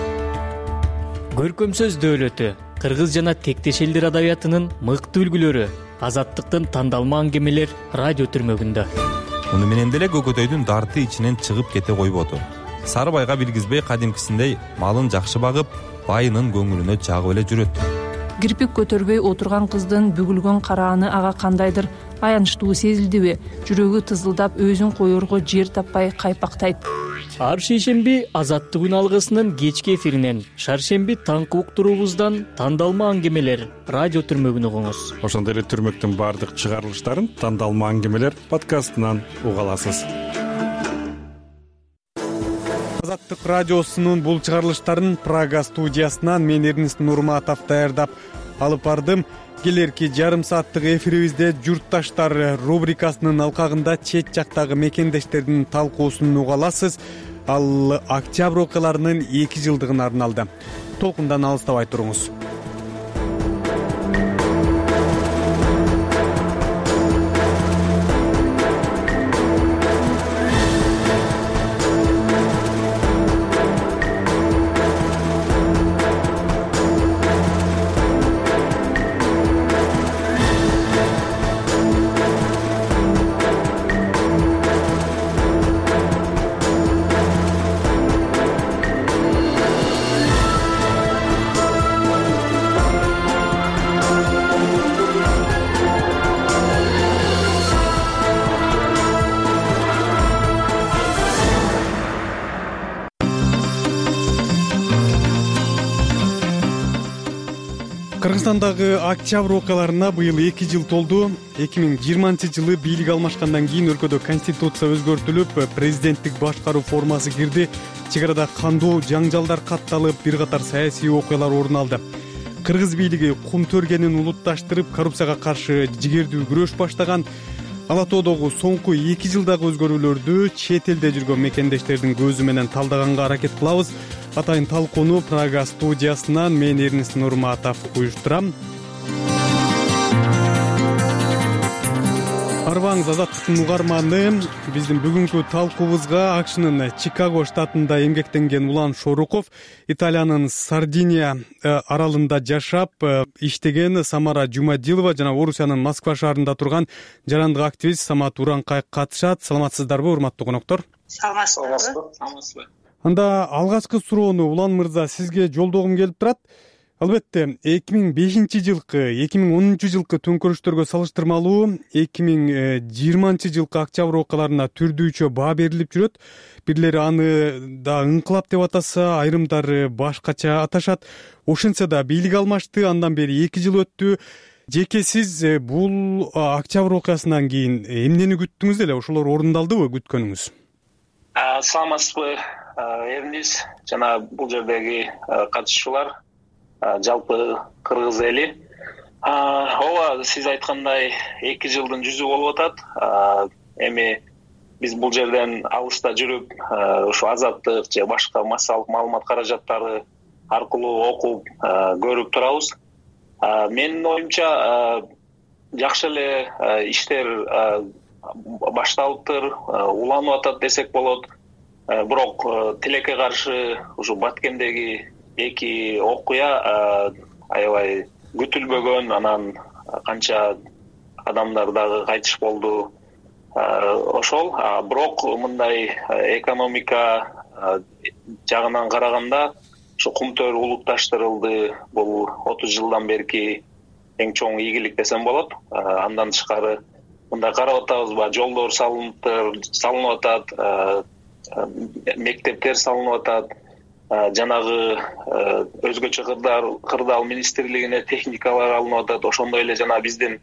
Көркөм сөз дөөлөтү, кыргыз жана тектеш элдер адабиятынын мыкты үлгүлөрү, Азаттыктын тандалма аңгемелер радио түрмөгүндө. Муну менен деле көкөтөйдүн дарты ичинен чыгып кете койбоду. Сары байга билгизбей кадимкисиндей малын жакшы багып, байынын көңүлүнө жагып эле жүрөт. Кирпик көтөрбөй отурган кыздын бүгүлгөн карааны ага кандайдыр аянычтуу сезилдиби? Жүрөгү тызылдап өзүн коерго жер таппай кайпактайт. Ар шейшемби Азаттык күн алгысынын кечки эфиринен, шаршемби таңкы уктуруубуздан тандалма аңгемелер радио түрмөгүн угуңуз. Ошондой эле түрмөктүн баардык чыгарылыштарын тандалма аңгемелер подкастынан уга аласыз. Азаттык радиосунун бул чыгарылыштарын Прага студиясынан мен Эрнест Нурматов даярдап алып бардым. Келерки жарым сааттык эфирибизде журтташтар рубрикасынын алкагында чет жактагы мекендештердин талкуусун уга аласыз. Ал октябрь окуяларынын 2 жылдыгына арналды. Толкундан алыстабай туруңуз. Кыргызстандагы октябрь окуяларына быйыл 2 жыл толду. 2020-жылы бийлик алмашкандан кийин өлкөдө конституция өзгөртүлүп, президенттик башкаруу формасы кирди. Чек арада кандуу жаңжалдар катталып, бир катар саясий окуялар орун алды. Кыргыз бийлиги кум төргенин улутташтырып, коррупцияга каршы жигердүү күрөш баштаган. Ала тоодогу соңку 2 жылдагы өзгөрүүлөрдү чет элде жүргөн мекендештердин көзү менен талдаганга аракет кылабыз. Атайын талкууну Прага студиясынан мен Эрнест Нурматов уюштурам. Арбаңыз Азаттыктын угарманы. Биздин бүгүнкү талкуубузга АКШнын Чикаго штатында эмгектенген Улан Шоруков, Италиянын Сардиния аралында жашап иштеген Самара Жумадилова жана Орусиянын Москва шаарында турган жарандык активист Самат Уранкай катышат. Саламатсыздарбы, урматтуу коноктор? Саламатсызбы. Анда алгачкы суроону Улан мырза сизге жолдогум келип турат. Албетте 2005-жылкы, 2010-жылкы төңкөрүштөргө салыштырмалуу 2020-жылкы октябрь окуяларына түрдүүчө баа берилип жүрөт. Бирлери аны да ыңкылап деп атаса, айрымдары башкача аташат. Ошентсе да бийлик алмашты, андан бери 2 жыл өттү. Жеке сиз бул октябрь окуясынан кийин эмнени күттүңүз эле? Ошолор орундалдыбы күткөнүңүз? Саламатсызбы, Эрнис жана бул жердеги катышуучулар, жалпы кыргыз эли. Ооба, сиз айткандай 2 жылдын жүзү болуп атат. Эми биз бул жерден алыста жүрүп, ушу Азаттык же башка массалык маалымат каражаттары аркылуу окуп, көрүп турабыз. Менин оюмча жакшы эле иштер башталыптыр, уланып атат десек болот. Бирок тилекке каршы ушу Баткендеги 2 окуя аябай күтүлбөгөн, анан канча адамдар дагы кайтыш болду. Ошол, бирок мындай экономика жагынан караганда ушу кумтөр улутташтырылды. Бул 30 жылдан берки эң чоң ийгилик десем болот. Андан тышкары мындай карап атабызбы, жолдор салынып атат, мектептер салынып атат, жанагы өзгөчө кырдаал министрлигине техникалар алынып атат. Ошондой эле жана биздин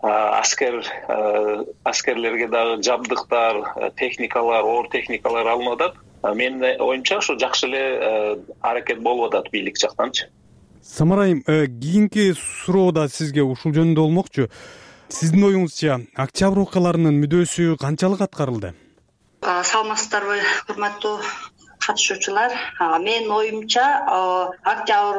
аскерлерге дагы жабдыктар, техникалар, оор техникалар алынып атат. Менин оюмча ушу жакшы эле аракет болуп атат бийлик жактанчы. Самарайым, кийинки суроо да сизге ушул жөнүндө болмокчу. Сиздин оюңузча, октябрь окуяларынын мүдөөсү канчалык аткарылды? Саламатсыздарбы, урматтуу катышуучулар. Менин оюмча, октябрь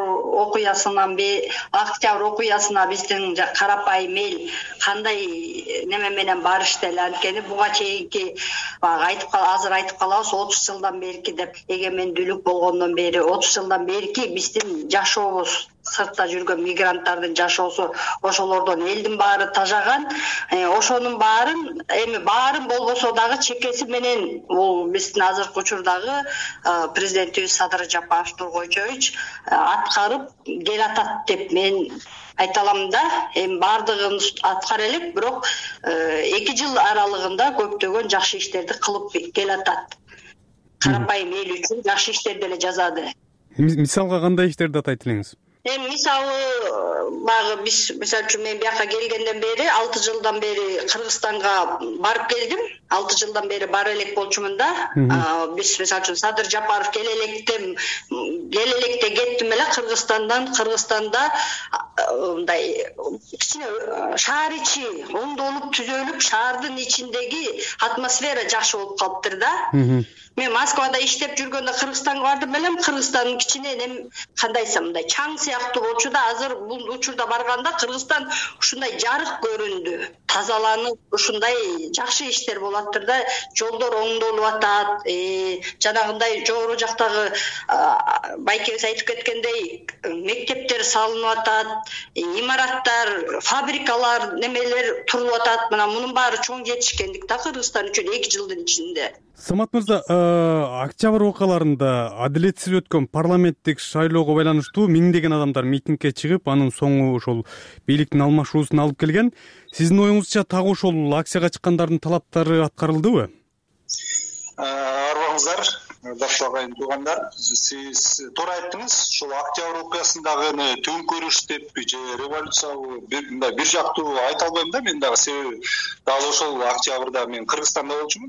окуясына биздин карапайым эл кандай неме менен барышты эле. Анткени буга чейинки азыр айтып калабыз 30 жылдан берки деп, эгемендүүлүк болгондон бери 30 жылдан берки биздин жашообуз, сыртта жүргөн мигранттардын жашоосу ошолордон элдин баары тажаган. Ошонун баарын, эми баарын болбосо дагы чекеси менен бул биздин азыркы учурдагы президентибиз Садыр Жапаров Тургойчович аткарып келатат деп мен айта алам да, эми баардыгын аткара элек, бирок 2 жыл аралыгында көптөгөн жакшы иштерди кылып келатат. Карапайым эл үчүн жакшы иштерди эле жасады. Мисалга кандай иштерди атайт элеңиз? Мисалы, багы биз, мисалы үчүн мен бияка келгенден бери 6 жылдан бери Кыргызстанга барып келдим. 6 жылдан бери бара элек болчумун да. Биз, мисалы үчүн Садыр Жапаров келелекте кеттим эле Кыргызстанда мындай кичине шаар ичи оңдолуп түзөлүп, шаардын ичиндеги атмосфера жакшы болуп калыптыр да. Мен Москвада иштеп жүргөндө Кыргызстанга бардым элем. Кыргызстан кичине кандайсам мындай чаң сыяктуу болчу да, азыр бул учурда барганда Кыргызстан ушундай жарык көрүндү. Тазаланып, ушундай жакшы иштер болуп атат да. Жолдор оңдолуп атат. Жанагындай жогору жактагы байкебиз айтып кеткендей, мектептер салынып атат, имараттар, фабрикалар, немелер турулуп атат. Мына мунун баары чоң жетишкендик да Кыргызстан үчүн 2 жылдын ичинде. Самат мырза, октябрь окуяларында адилетсиз өткөн парламенттик шайлоого байланыштуу миңдеген адамдар митингге чыгып, анын соңу ошол бийликтин алмашуусун алып келген. Сиздин оюңузча так ошол акцияга чыккандардын талаптары аткарылдыбы? Арбаңыздар, баштуу агайын туугандар, сиз туура айттыңыз. Ошол октябрь окуясындагы төңкөрүш деп же революциябы бир жактуу айта албайм да, мен дагы себеби дал ошол октябрда мен Кыргызстанда болчумун.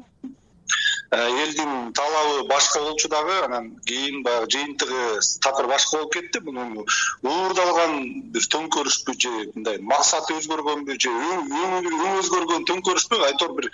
Элдин талабы башка болчу дагы, анан кийин баягы жыйынтыгы такыр башка болуп кетти. Муну уурдалган бир төңкөрүшпү же мындай максаты өзгөргөнбү же өң өзгөргөн төңкөрүшпү, айтор бир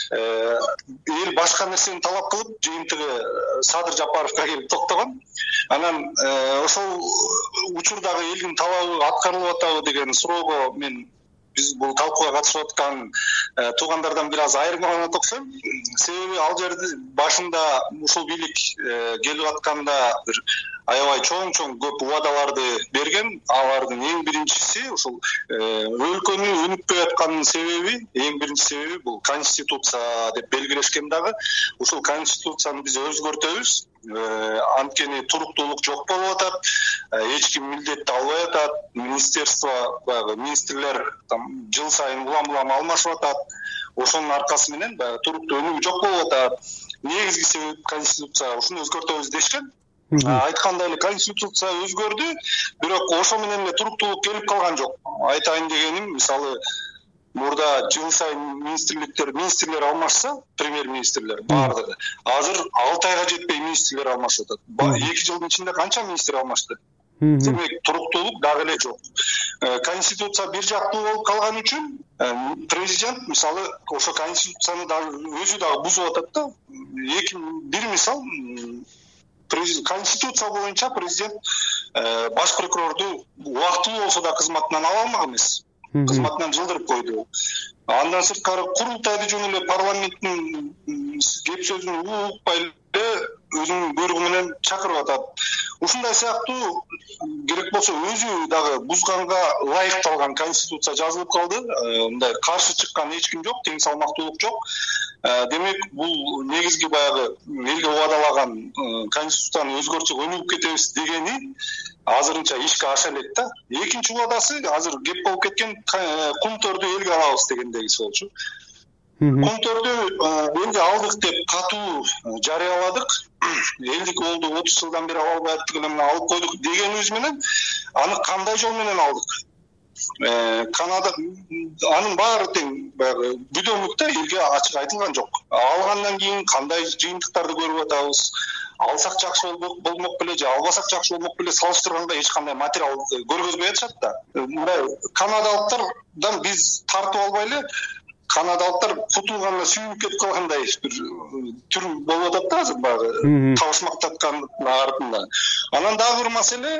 эл башка нерсени талап кылып, жыйынтыгы Садыр Жапаровго келип токтогон. Анан ошол учурдагы элдин талабы аткарылып атабы деген суроого мен биз бул талкууга катышып аткан туугандардан бир аз айырмаланат окшойм. Себеби ал жерде башында ушул бийлик келип атканда бир аябай чоң көп убадаларды берген. Алардын эң биринчиси ушул өлкөнү өнүкпөй атканын себеби, эң биринчи себеби бул конституция деп белгилешкен дагы. Ушул конституцияны биз өзгөртөбүз. Анткени туруктуулук жок болуп атат, эч ким милдетти албай атат, министерство, министрлер жыл сайын улам алмашып атат. Ошонун аркасы менен туруктуу өнүгүү жок болуп атат. Негизги себеп конституция, ушуну өзгөртөбүз дешкен. Айткандай эле конституция өзгөрдү, бирок ошо менен эле туруктуулук келип калган жок. Айтайын дегеним, мисалы мурда жыл сайын министрлер алмашса, премьер-министрлер баардыгы. Азыр 6 айга жетпей министрлер алмашып атат. 2 жылдын ичинде канча министр алмашты? Демек, туруктуулук дагы эле жок. Конституция бир жактуу болуп калган үчүн президент мисалы ошо конституцияны дагы өзү дагы бузуп атат да. Бир мисал, конституция боюнча президент баш прокурорду убактылуу болсо да кызматынан ала алмак эмес. Кызматынан жылдырып койду. Андан сырткары курултайды жөн эле парламенттин кеп сөзүн укпай эле өзүнүн буйругу менен чакырып атат. Ушундай сыяктуу керек болсо өзү дагы бузганга ылайыкталган конституция жазылып калды. Мындай каршы чыккан эч ким жок, тең салмактуулук жок. Демек, бул негизги баягы элге убадалаган конституцияны өзгөртсөк өнүгүп кетебиз дегени азырынча ишке аша элек да. Экинчи убадасы азыр кеп болуп кеткен кум төрдү элге алабыз дегендегиси болчу. Кум төрдү элге алдык деп катуу жарыяладык. Элдик болду 30 жылдан бери ала албай аттыгынан алып койдук дегенибиз менен аны кандай жол менен алдык? Канада анын баары тең баягы бүдөмүктө элге ачык айтылган жок. Алгандан кийин кандай жыйынтыктарды көрүп атабыз? Алсак жакшы болмок беле же албасак жакшы болмок беле салыштырганда эч кандай материал көргөзбөй атышат да. Мындай канадалыктардан биз тартып албай эле канадалыктар кутулганына сүйүнүп кетип калгандай бир түр болуп атат да азыр баягы табышмактаткан артында. Анан дагы бир маселе,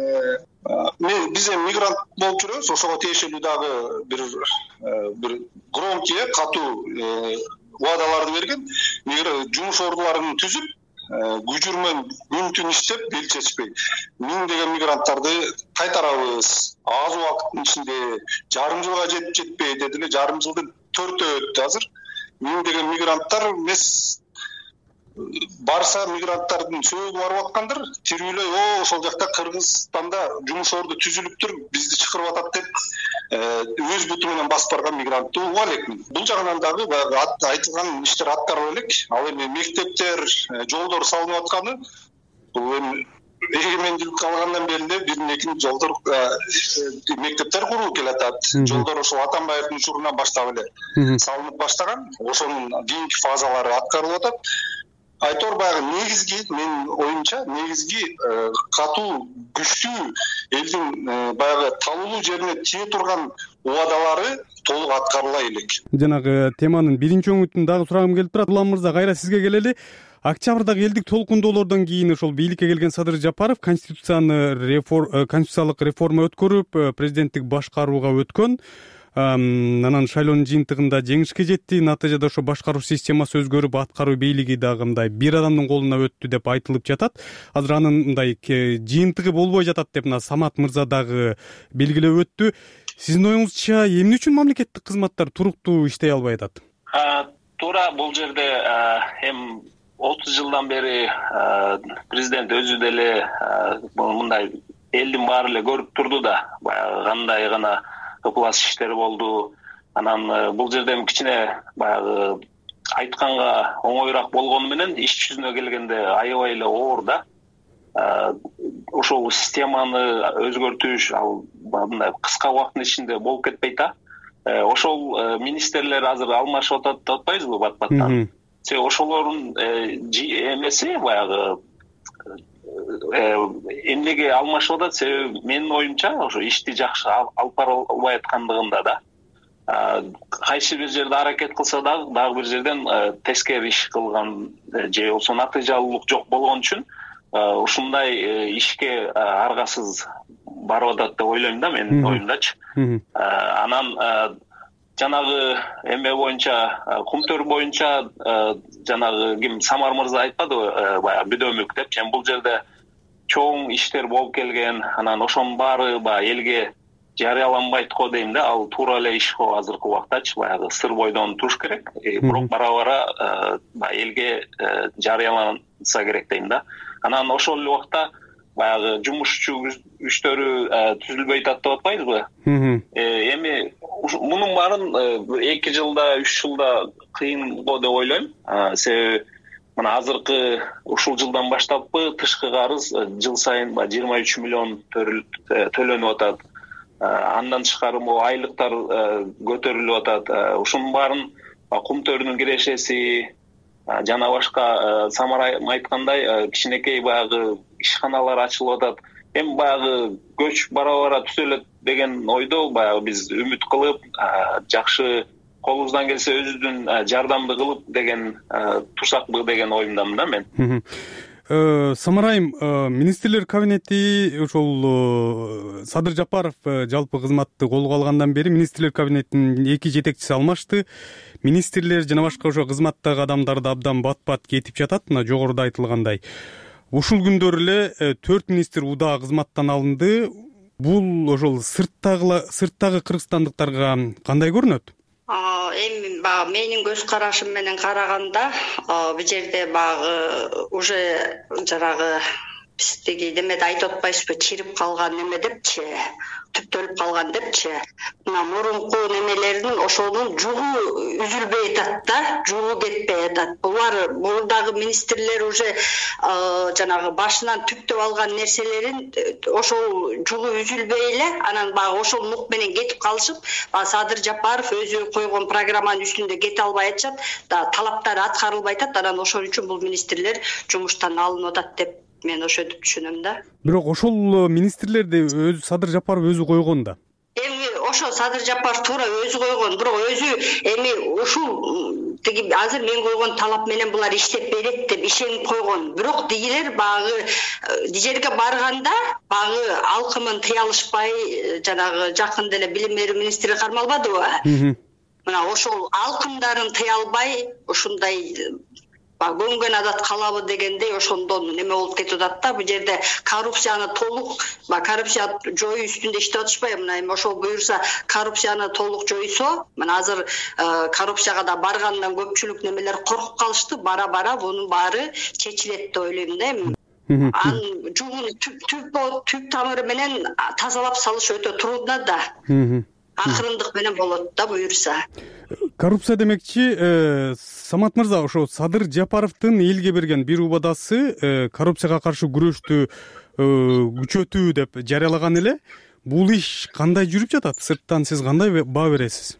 биз эми мигрант болуп жүрөбүз, ошого тиешелүү дагы бир громкий, катуу убадаларды берген. Жумуш ордуларын түзүп, күжүрмөн күн-түн иштеп, бел чечпей миңдеген мигранттарды кайтарабыз. Аз убакыттын ичинде жарым жылга жетпей деди эле, жарым жылдын 4 өттү азыр. Миңдеген мигранттар эмес барса мигранттардын сөөгү барып аткандыр, тирүүлөй ошол жакта Кыргызстанда жумуш орду түзүлүптүр, бизди чакырып атат деп өз буту менен басып барган мигрантты угуп элекмин. Бул жагынан дагы баягы айтылган иштер аткарыла элек. Ал эми мектептер, жолдор салынып атканы бул эми эгемендүүлүк алгандан бери эле бир-экинчи жолдор, мектептер курулуп келатат. Жолдор ошол Атамбаевдин учурунан баштап эле салынып баштаган. Ошонун кийинки фазалары аткарылып атат. Айтор баягы негизги, менин оюмча, негизги катуу, күчтүү элдин баягы талуулуу жерине тие турган убадалары толук аткарыла элек. Жанагы теманын биринчи өңүтүн дагы сурагым келип турат. Улам мырза, кайра сизге келели. Октябрдагы элдик толкундоолордон кийин ошол бийликке келген Садыр Жапаров конституциялык реформа өткөрүп, президенттик башкарууга өткөн. Анан шайлоонун жыйынтыгында жеңишке жетти. Натыйжада ошо башкаруу системасы өзгөрүп, аткаруу бийлиги дагы мындай бир адамдын колуна өттү деп айтылып жатат. Азыр анын мындай жыйынтыгы болбой жатат деп Самат мырза дагы белгилеп өттү. Сиздин оюңузча, эмне үчүн мамлекеттик кызматтар туруктуу иштей албай атат? Туура, бул жерде эми 30 жылдан бери президент өзү деле мындай элдин баары эле көрүп турду да, баягы кандай гана ыплас иштер болду. Анан бул жерде кичине баягы айтканга оңоюраак болгону менен иш жүзүнө келгенде аябай эле оор да. Ошол системаны өзгөртүш ал мындай кыска убакыттын ичинде болуп кетпейт да. Ошол министрлер азыр алмашып атат деп атпайбызбы бат-баттан. Ошолордун эмеси баягы эмнеге алмашып атат? Себеби менин оюмча ошо ишти жакшы алып бара албай аткандыгында да. Кайсы бир жерде аракет кылса дагы бир жерден тескери иш кылган же болсо натыйжалуулук жок болгон үчүн ушундай ишке аргасыз барып атат деп ойлойм да, менин оюмдачы. Анан жанагы эме боюнча, кумтөр боюнча жанагы ким Самар мырза айтпадыбы, баягы бүдөмүк деп. Бул жерде чоң иштер болуп келген, анан ошонун баары баягы элге жарыяланбайт го дейм да. Ал туура эле иш го азыркы убактачы, баягы сыр бойдон туруш керек. Бирок бара-бара баягы элге жарыяланса керек дейм да. Анан ошол эле убакта баягы жумушчу күчтөрү түзүлбөй атат деп атпайбызбы? Эми мунун баарын 2 жылда, 3 жылда кыйын го деп ойлойм. Себеби мына азыркы ушул жылдан баштаппы тышкы карыз жыл сайын 23 миллион төлөнүп атат. Андан тышкары айлыктар көтөрүлүп атат. Ушунун баарын кумтөрүнүн кирешеси жана башка Самар айткандай кичинекей баягы ишканалар ачылып атат. Эми баягы көч бара-бара түзөлөт деген ойдо баягы биз үмүт кылып, жакшы колубуздан келсе өзүбүздүн жардамды кылып деген турсакпы деген оюмдамын да мен. Самар айым, министрлер кабинети ошол Садыр Жапаров жалпы кызматты колго алгандан бери министрлер кабинетинин 2 жетекчиси алмашты. Министрлер жана башка ошо кызматтагы адамдар да абдан бат-бат кетип жатат, мына жогоруда айтылгандай. Ушул күндөр эле 4 министр удаа кызматтан алынды. Бул ошол сырттагы кыргызстандыктарга кандай көрүнөт? Эми баягы менин көз карашым менен караганда, бул жерде баягы уже жанагы биздеги немеде айтып атпайсызбы, чирип калган неме депчи, түптөлүп калган депчи. Мына мурунку немелердин ошонун жугу үзүлбөй атат да, жугу кетпей атат. Булдагы министрлер уже жанагы башынан түптөп алган нерселерин ошол жугу үзүлбөй эле, анан баягы ошол нук менен кетип калышып, Садыр Жапаров өзү койгон программанын үстүндө кете албай атышат, талаптары аткарылбай атат. Анан ошол үчүн бул министрлер жумуштан алынып атат деп мен ошентип түшүнөм да. Бирок ошол министрлерди өзү Садыр Жапаров өзү койгон да. Эми ошо Садыр Жапаров туура өзү койгон, бирок өзү эми ушул тиги азыр мен койгон талап менен булар иштеп берет деп ишенип койгон. Бирок дигилер багы жерге барганда багы алкымын тыя алышпай, жанагы жакын деле билим берүү министри кармалбадыбы? Мына ошол алкымдарын тыя албай ушундай көнгөн адат калабы дегендей ошондон неме болуп кетип атат да. Бул жерде коррупцияны толук коррупция жоюу үстүндө иштеп атышпайбы? Мына эми ошол буюрса коррупцияны толук жоюусо, мына азыр коррупцияга да баргандан көпчүлүк немелер коркуп калышты. Бара бара бунун баары чечилет деп ойлойм да эми. Анын жугун түп тамыры менен тазалап салыш өтө трудно да. Акырындык менен болот да буюрса. Коррупция демекчи, Самат мырза, ошо Садыр Жапаровдун элге берген бир убадасы коррупцияга каршы күрөштү күчөтүү деп жарыялаган эле. Бул иш кандай жүрүп жатат? Сырттан сиз кандай баа бересиз?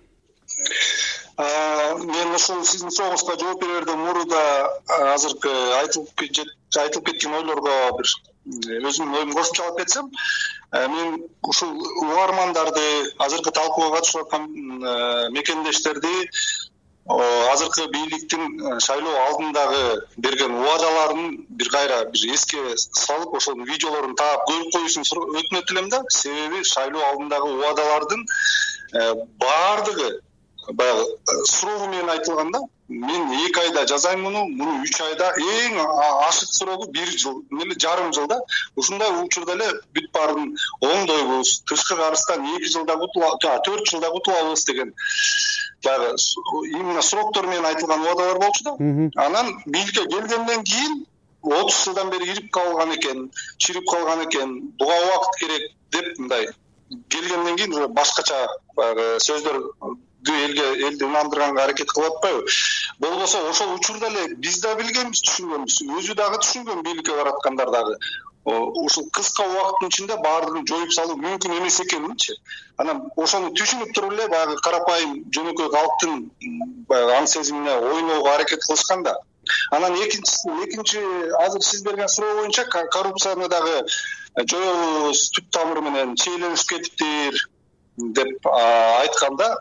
Мен ошол сиздин суроңузга жооп берерден мурда азыркы айтылып кеткен ойлорго бир өзүмдүн оюмду кошумчалап кетсем, мен ушул угармандарды, азыркы талкууга катышып аткан мекендештерди азыркы бийликтин шайлоо алдындагы берген убадаларын бир кайра эске салып, ошол видеолорун таап көрүп коюшун өтүнөт элем да. Себеби шайлоо алдындагы убадалардын баардыгы баягы суроо менен айтылганда, мен 2 айда жазайм муну 3 айда, эң ашык суроо 1 жыл, жарым жылда ушундай учурда эле бүт баарын оңдойбуз, тышкы карыздан 2 жылда 4 жылда кутулабыз деген баягы именно сроктор менен айтылган убадалар болчу да. Анан бийликке келгенден кийин 30 жылдан бери ирип калган экен, чирип калган экен, буга убакыт керек деп мындай келгенден кийин уже башкача баягы сөздөр элди ынандырганга аракет кылып атпайбы? Болбосо ошол учурда эле биз да билгенбиз, түшүнгөнбүз, өзү дагы түшүнгөн бийликке бараткандар дагы. Ушул кыска убакыттын ичинде баардыгын жоюп салуу мүмкүн эмес экенинчи. Анан ошону түшүнүп туруп эле баягы карапайым жөнөкөй калктын баягы аң сезимине ойноого аракет кылышкан да. Анан экинчи азыр сиз берген суроо боюнча коррупцияны дагы жоюбуз, түп тамыры менен чийленип кетиптир деп айтканда,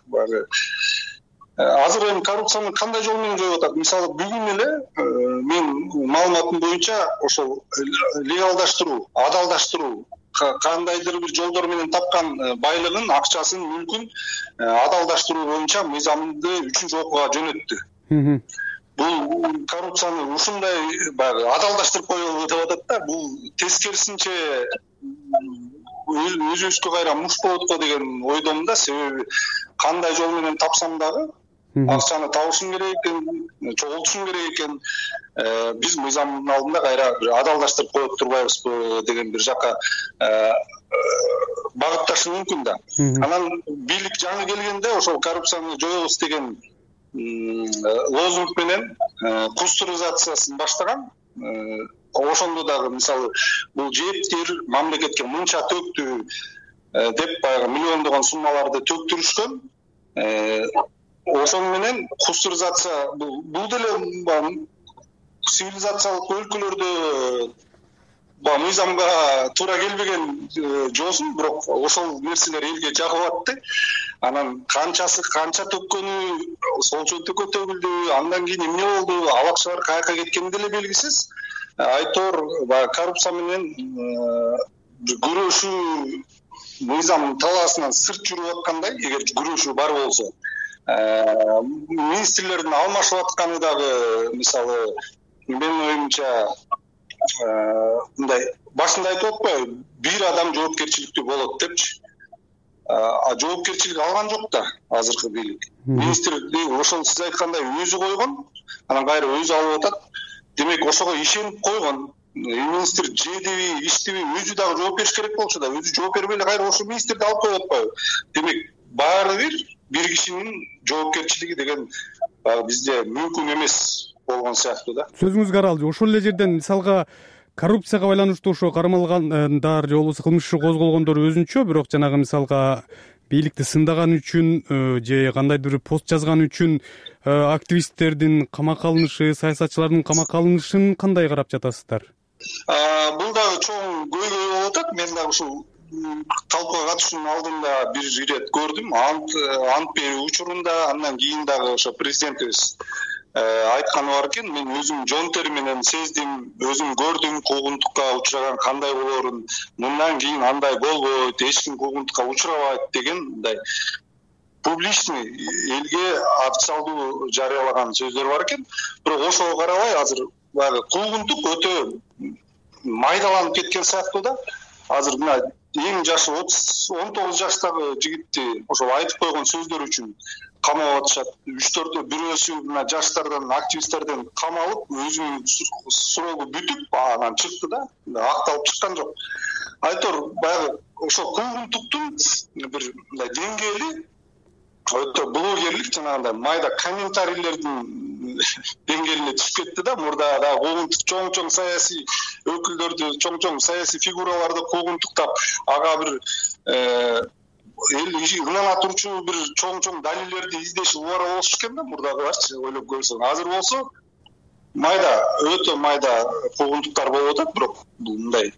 азыр эми коррупцияны кандай жол менен жоюп атат? Мисалы бүгүн эле мен маалыматым боюнча ошол легалдаштыруу, адалдаштыруу, кандайдыр бир жолдор менен тапкан байлыгын, акчасын, мүлкүн адалдаштыруу боюнча мыйзамды 3-чү окууга жөнөттү. Бул коррупцияны ушундай баягы адалдаштырып коелу деп атат да. Бул тескерисинче өзүбүзгө кайра муш болот го деген ойдомун да. Себеби кандай жол менен тапсам дагы акчаны табышым керек экен, чогултушум керек экен, биз мыйзамдын алдында кайра адалдаштырып коюп турбайбызбы деген бир жака багытташы мүмкүн да. Анан бийлик жаңы келгенде ошол коррупцияны жоебуз деген лозунг менен кустуризациясын баштаган. Ошондо дагы мисалы бул жептир мамлекетке мынча төктү деп баягы миллиондогон суммаларды төктүрүшкөн. Ошону менен кустуризация бул деле цивилизациялык өлкөлөрдө мыйзамга туура келбеген жоосун, бирок ошол нерселер элге жагып атты. Анан канча төккөнү, сол чөнтөккө төгүлдү, андан кийин эмне болду, ал акчалар каяка кеткени деле белгисиз. Айтор коррупция менен күрөшүү мыйзам талаасынан сырт жүрүп аткандай, эгер күрөшүү бар болсо, министрлердин алмашып атканы дагы, мисалы менин оюмча мындай башында айтып атпайбы, бир адам жоопкерчиликтүү болот депчи. Жоопкерчилик алган жок да азыркы бийлик. Министрди ошол сиз айткандай өзү койгон, анан кайра өзү алып атат. Демек ошого ишенип койгон министр жедиби, иштиби өзү дагы жооп бериш керек болчу да, өзү жооп бербей эле кайра ошол министрди алып коюп атпайбы? Демек баары бир кишинин жоопкерчилиги деген бизде мүмкүн эмес болгон сыяктуу да. Сөзүңүзгө аралжы. Ошол эле жерден мисалга коррупцияга байланыштуу ошо кармалгандар же болбосо кылмыш иши козголгондор өзүнчө, бирок жанагы мисалга бийликти сындаган үчүн же кандайдыр бир пост жазган үчүн активисттердин камакка алынышы, саясатчылардын камакка алынышын кандай карап жатасыздар? Бул дагы чоң көйгөй болуп атат. Мен дагы ушул талкууга катышуунун алдында бир ирет көрдүм. Ант берүү учурунда, андан кийин дагы ошо президентибиз айтканы бар экен. Мен өзүм жон тери менен сездим, өзүм көрдүм куугунтукка учураган кандай болоорун. Мындан кийин андай болбойт, эч ким куугунтукка учурабайт деген мындай публичный элге официалдуу жарыялаган сөздөр бар экен. Бирок ошого карабай азыр баягы куугунтук өтө майдаланып кеткен сыяктуу да. Азыр мына эң жашы 19 жаштагы жигитти ошол айтып койгон сөздөр үчүн камап атышат. 3-4 бирөөсү мына жаштардан, активисттерден камалып, өзүнүн суроогу бүтүп, анан чыкты да. Акталып чыккан жок. Айтор баягы ошол куугунтуктун бир мындай деңгээли өтө блогерлик жанагындай майда комментарийлердин деңгээлине түшүп кетти да. Мурда да куугунтук чоң саясий өкүлдөрдү, чоң саясий фигураларды куугунтуктап, ага бир эл ынана турчу бир чоң далилдерди издеши убара болуш экен да мурдагыларчы ойлоп көрсөң. Азыр болсо майда, өтө майда куугунтуктар болуп атат, бирок бул мындай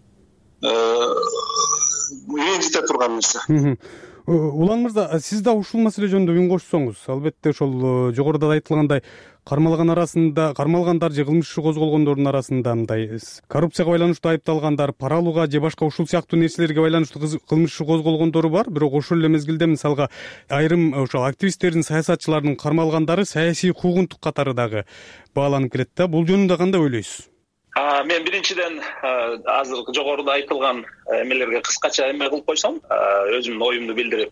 ренжите турган нерсе. Улан мырза, сиз да ушул маселе жөнүндө үн кошсоңуз, албетте ошол жогоруда айтылгандай кармалгандар же кылмыш иши козголгондордун арасында мындай коррупцияга байланыштуу айыпталгандар, пара алууга же башка ушул сыяктуу нерселерге байланыштуу кылмыш иши козголгондору бар. Бирок ошол эле мезгилде мисалга айрым ошол активисттердин, саясатчылардын кармалгандары саясий куугунтук катары дагы бааланып келет да. Бул жөнүндө кандай ойлойсуз? Мен биринчиден азыр жогоруда айтылган эмелерге кыскача эме кылып койсом, өзүмдүн оюмду билдирип.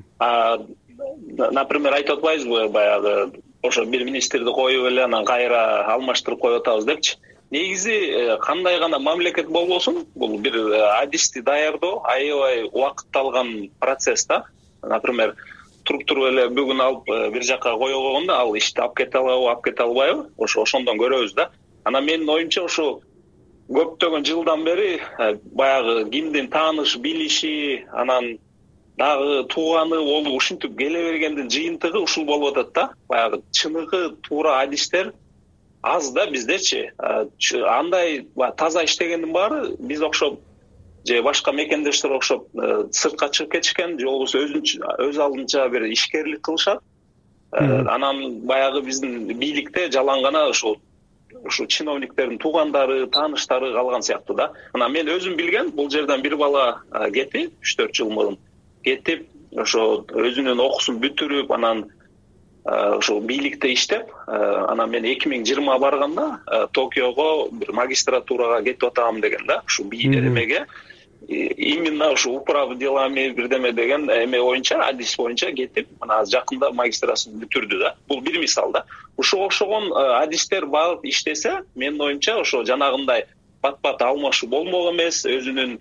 Например, айтып атпайбызбы, баягы ошо бир министрди коюп эле анан кайра алмаштырып коюп атабыз депчи. Негизи кандай гана мамлекет болбосун, бул бир адисти даярдоо аябай убакыт алган процесс да. Например, туруп эле бүгүн алып бир жака кое койгондо ал ишти алып кете албайбы? Ошондон көрөбүз да. Анан менин оюмча ошо көптөгөн жылдан бери баягы кимдин тааныш билиши, анан дагы тууганы болуп ушинтип келе бергендин жыйынтыгы ушул болуп атат да. Баягы чыныгы туура адистер аз да биздечи. Андай таза иштегендин баары биз окшоп же башка мекендештер окшоп сыртка чыгып кетишкен, же болбосо өз алдынча бир ишкерлик кылышат. Анан баягы биздин бийликте жалаң гана ушул чиновниктердин туугандары, тааныштары калган сыяктуу да. Анан мен өзүм билген, бул жерден бир бала кетип, 3-4 жыл мурун кетип, ошо өзүнүн окуусун бүтүрүп, анан ошо бийликте иштеп, анан мен 2020 барганда Токиого бир магистратурага кетип атам деген да, ушу эмеге. Именно ушу управа делами бирдеме деген эме боюнча, адис боюнча кетип, анан жакында магистратурасын бүтүрдү да. Бул бир мисал да. Ушуга окшогон адистер багып иштесе, менин оюмча ошо жанагындай бат-бат алмашуу болмок эмес, өзүнүн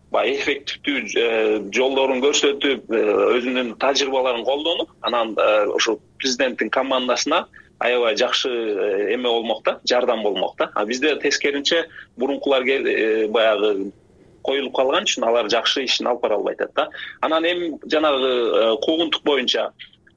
эффективдүү жолдорун көрсөтүп, өзүнүн тажрыйбаларын колдонуп, анан ошо президенттин командасына аябай жакшы эме болмок да, жардам болмок да. А бизде тескеринче бурункулар баягы коюлуп калган үчүн алар жакшы ишин алып бара албай атат да. Анан эми жанагы куугунтук боюнча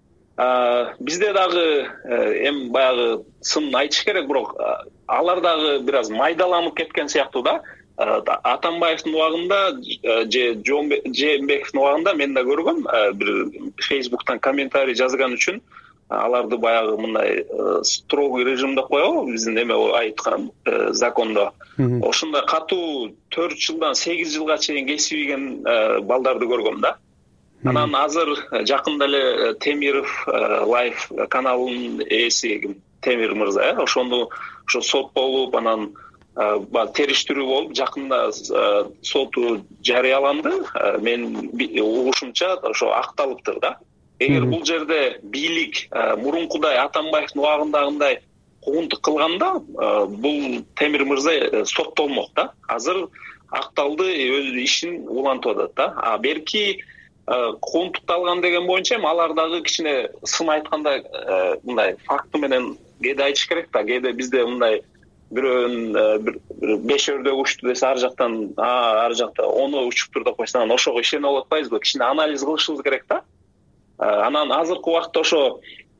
бизде дагы эми баягы сын айтыш керек, бирок алар дагы бир аз майдаланып кеткен сыяктуу да. Атамбаевдин убагында же Жээнбековдун убагында мен да көргөм, бир Facebook'тан комментарий жазган үчүн аларды баягы мындай строгий режим деп коебу, биздин эме айткан закондо. Ошондой катуу 4 жылдан 8 жылга чейин кесип балдарды көргөм да. Анан азыр жакында эле Темиров Лайф каналынын ээси Темир мырза, ошондо сот болуп, анан териштирүү болуп, жакында соту жарыяланды. Мен угушумча ошо акталыптыр да. Эгер бул жерде бийлик мурункудай Атамбаевдин убагындагындай куугунтук кылганда, бул Темир мырза соттолмок да. Азыр акталды, өз ишин улантып атат да. А берки куугунтукталган деген боюнча алар дагы кичине сын айтканда мындай факты менен кээде айтыш керек да. Кээде бизде мындай бирөөнүн 5 өрдөк учту десе, ар жактан ар жакта 10 учуптур деп койсо, анан ошого ишене алып атпайбызбы? Кичине анализ кылышыбыз керек да. Анан азыркы убакытта ошо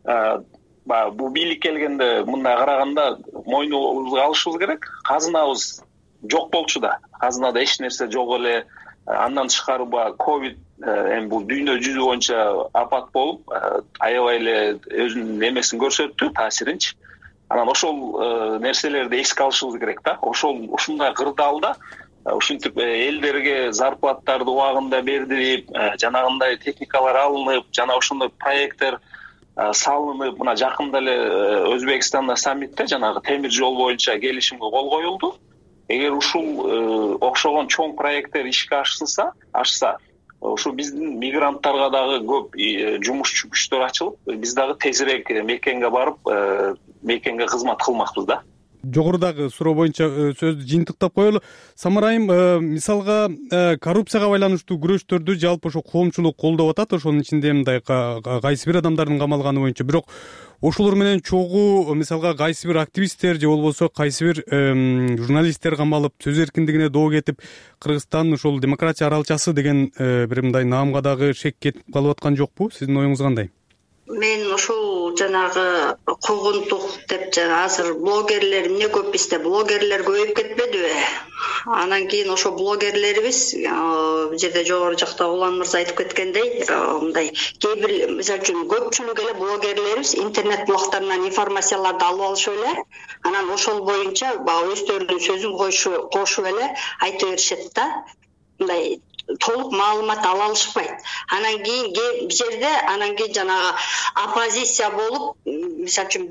бул бийлик келгенде мындай караганда мойнубузга алышыбыз керек. Казынабыз жок болчу да. Казынада эч нерсе жок эле. Андан тышкары ковид эми бул дүйнө жүзү боюнча апат болуп, аябай эле өзүнүн эмесин көрсөттү, таасиринчи. Анан ошол нерселерди эске алышыбыз керек да. Ушундай кырдаалда ушинтип элдерге зарплаттарды убагында бердирип, жанагындай техникалар алынып, жана ошондой проекттер салынып, мына жакында эле Өзбекстанда саммитте жанагы темир жол боюнча келишимге кол коюлду. Эгер ушул окшогон чоң проекттер ишке ашса, ушу биздин мигранттарга дагы көп жумуш күчтөр ачылып, биз дагы тезирээк мекенге барып, мекенге кызмат кылмакпыз да. Жогорудагы суроо боюнча сөздү жыйынтыктап коелу. Самар айым, мисалга коррупцияга байланыштуу күрөштөрдү жалпы ошо коомчулук колдоп атат, ошонун ичинде мындай кайсы бир адамдардын камалганы боюнча. Бирок ошолор менен чогуу мисалга кайсы бир активисттер же болбосо кайсы бир журналисттер камалып, сөз эркиндигине доо кетип, Кыргызстан ошол демократия аралчасы деген бир мындай наамга дагы шек кетип калып аткан жокпу? Сиздин оюңуз кандай? Мен ошол жанагы куугунтук деп азыр блогерлер эмне көп, бизде блогерлер көбөйүп кетпедиби? Анан кийин ошо блогерлерибиз бул жерде жогору жакта Улан мырза айтып кеткендей, мындай кээ бир мисалы үчүн көпчүлүк эле блогерлерибиз интернет блогтарынан информацияларды алып алышып эле, анан ошол боюнча баягы өздөрүнүн сөзүн кошуп эле айта беришет да. Мындай толук маалымат ала алышпайт. Анан кийин бул жерде жанагы оппозиция болуп, мисалы үчүн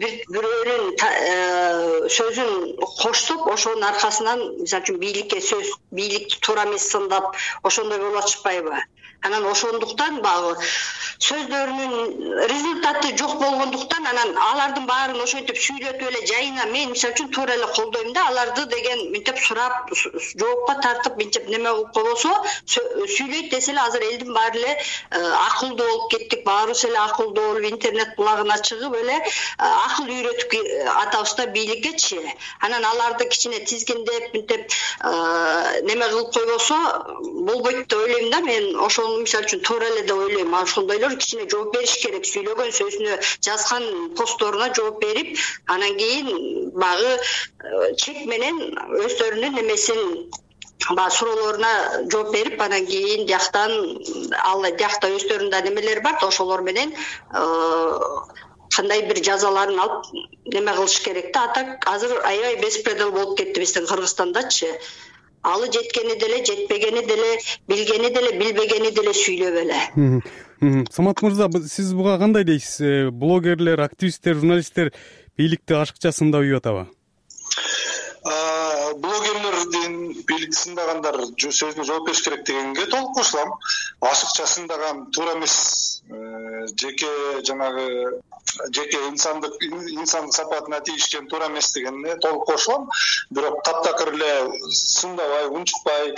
бирөөнүн сөзүн коштоп, ошонун аркасынан мисалы үчүн бийликти туура эмес сындап, ошондой болуп атышпайбы? Анан ошондуктан баягы сөздөрүнүн результаты жок болгондуктан анан алардын баарын ошентип сүйлөтүп эле жайына мен мисалы үчүн туура эле колдойм да, аларды деген мынтип сурап, жоопко тартып, мынтип неме кылып койбосо, сүйлөйт десе эле азыр элдин баары эле акылдуу болуп кеттик, баарыбыз эле акылдуу болуп интернет булагына чыгып эле акыл үйрөтүп атабыз да бийликкечи. Анан аларды кичине тизгиндеп, мынтип неме кылып койбосо болбойт деп ойлойм да. Мен ошону мисалы үчүн туура эле деп ойлойм. Ошондойлор кичине жооп бериш керек, сүйлөгөн сөзүнө, жазган постторуна жооп берип, анан кийин багы чек менен өздөрүнүн немесин суроолоруна жооп берип, анан кийин диактан диакта өздөрүнүн немелери бар, ошолор менен кандай бир жазаларын алып неме кылыш керек да. Атак азыр аябай беспредел болуп кетти биздин Кыргызстандачы. Алы жеткени деле, жетпегени деле, билгени деле, билбегени деле сүйлөп эле. Самат мырза, сиз буга кандай дейсиз? Блогерлер, активисттер, журналисттер бийликти ашыкча сындап үйүп атабы? Блогерлердин бийликти сындагандар сөзүнө жооп бериш керек дегенге толук кошулам. Ашыкча сындаган туура эмес, жеке инсандык сапатына тийишкен туура эмес дегенине толук кошулам. Бирок таптакыр эле сындабай, унчукпай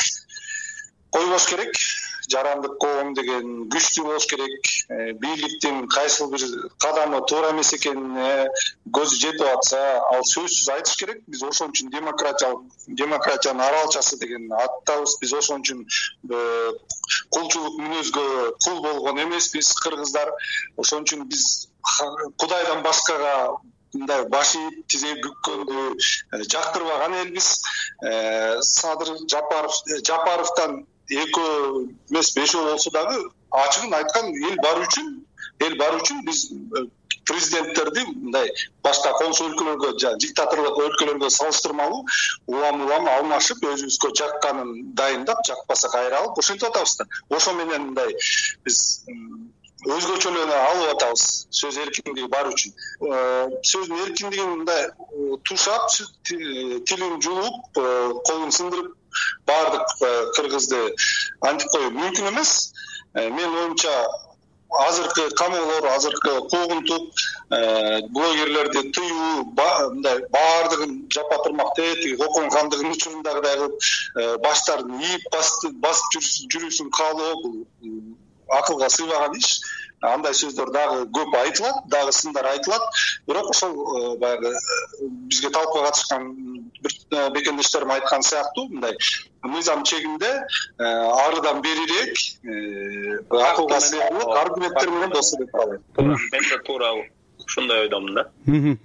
койбош керек. Жарандык коом деген күчтүү болуш керек. Бийликтин кайсыл бир кадамы туура эмес экенине көзү жетип атса, ал сөзсүз айтыш керек. Биз ошон үчүн демократиянын аралчасы деген аттабыз. Биз ошон үчүн кулчулук мүнөзгө кул болгон эмеспиз кыргыздар. Ошон үчүн биз Кудайдан башкага мындай баш ийип, тизе бүккөндү жактырбаган элбиз. Садыр Жапаровдон 2 эмес 5 болсо дагы ачыгын айткан эл бар үчүн биз президенттерди мындай башка коңшу өлкөлөргө, диктаторлук өлкөлөргө салыштырмалуу улам алмашып, өзүбүзгө жакканын дайындап, жакпаса кайра алып ошентип атабыз да. Ошо менен мындай биз өзгөчөлөнө алып атабыз сөз эркиндиги бар үчүн. Сөздүн эркиндигин мындай тушап, тилин жулуп, колун сындырып баардык кыргызды антип коюу мүмкүн эмес. Менин оюмча азыркы камоолор, азыркы куугунтук блогерлерди тыюу, мындай баардыгын жапа турмак тетиги Кокон хандыгынын учурундагыдай кылып баштарын ийип басып жүрүүсүн каалоо бул акылга сыйбаган иш. Андай сөздөр дагы көп айтылат, дагы сындар айтылат. Бирок ошол баягы бизге талкууга катышкан бир бекендештерим айткан сыяктуу, мындай мыйзам чегинде арыдан берирээк акылга сыйган аргументтер менен болсо деп калайм. Мен да туура ушундай ойдомун да.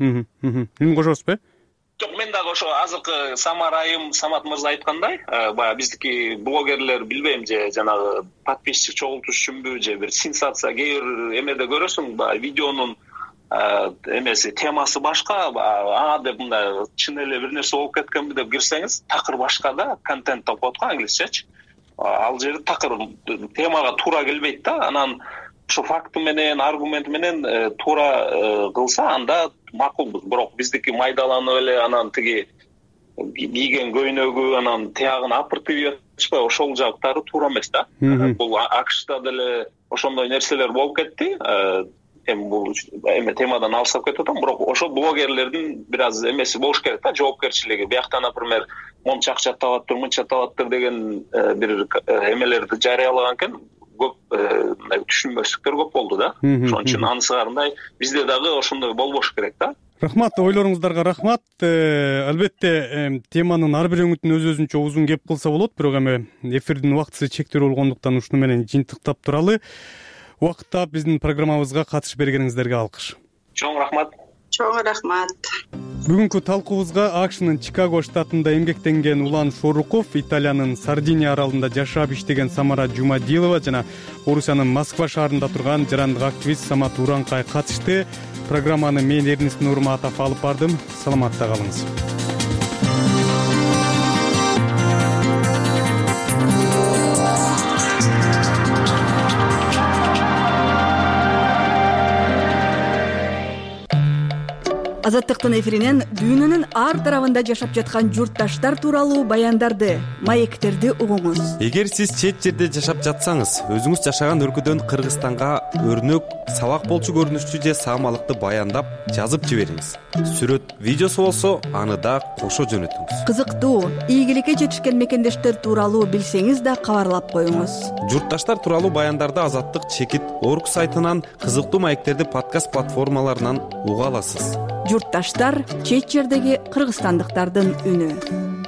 Эмне кошосузбу? Жок, мен дагы ошо азыркы Самар айым, Самат мырза айткандай, баягы биздики блогерлер билбейм, же жанагы подписчик чогултуш үчүнбү, же бир сенсация, кээ бир эмеде көрөсүң, баягы видеонун эмеси темасы башка, ага деп мындай чын эле бир нерсе болуп кеткенби деп кирсеңиз, такыр башка да, контент деп коет го англисчечи. Ал жерде такыр темага туура келбейт да. Анан ушу факты менен, аргумент менен туура кылса, анда макулбуз. Бирок биздики майдаланып эле анан тиги кийген көйнөгү, анан тиягын апыртып атышпай, ошол жактары туура эмес да. Бул АКШда деле ошондой нерселер болуп кетти. Эми бул темадан алсап кетип атам, бирок ошол блогерлердин бир аз эмеси болуш керек да, жоопкерчилиги. Бияктан, например, монча акча табаттыр, мынча табаттыр деген бир эмелерди жарыялаган экен, көп түшүнбөстүктөр көп болду да. Ошон үчүн анысыгарындай бизде дагы ошондой болбош керек да. Рахмат, ойлоруңуздарга рахмат. Албетте теманын ар бир өңүтүн өз-өзүнчө узун кеп кылса болот, бирок эми эфирдин убактысы чектелүү болгондуктан ушуну менен жыйынтыктап туралы. Убакытта биздин программабызга катышып бергениңиздерге алкыш. Чоң рахмат. Чоң рахмат. Бүгүнкү талкуубузга АКШнын Чикаго штатында эмгектенген Улан Шоруков, Италиянын Сардиния аралында жашап иштеген Самара Жумадилова жана Орусиянын Москва шаарында турган жарандык активист Самат Уранкай катышты. Программаны мен Эрнест Нурматов алып бардым. Саламатта калыңыз. Азаттыктын эфиринен дүйнөнүн ар тарабында жашап жаткан журтташтар тууралуу баяндарды, маектерди угуңуз. Эгер сиз чет жерде жашап жатсаңыз, өзүңүз жашаган өлкөдөн Кыргызстанга өрнөк, сабак болчу көрүнүштүү же саамалыкты баяндап жазып жибериңиз. Сүрөт, видеосу болсо, аны да кошо жөнөтүңүз. Кызыктуу, ийгиликке жетишкен мекендештер тууралуу билсеңиз да кабарлап коюңуз. Журтташтар тууралуу баяндарды Азаттык чекит .org сайтынан, кызыктуу маектерди подкаст платформаларынан уга аласыз. Журтташтар — чет жердеги кыргызстандыктардын үнү.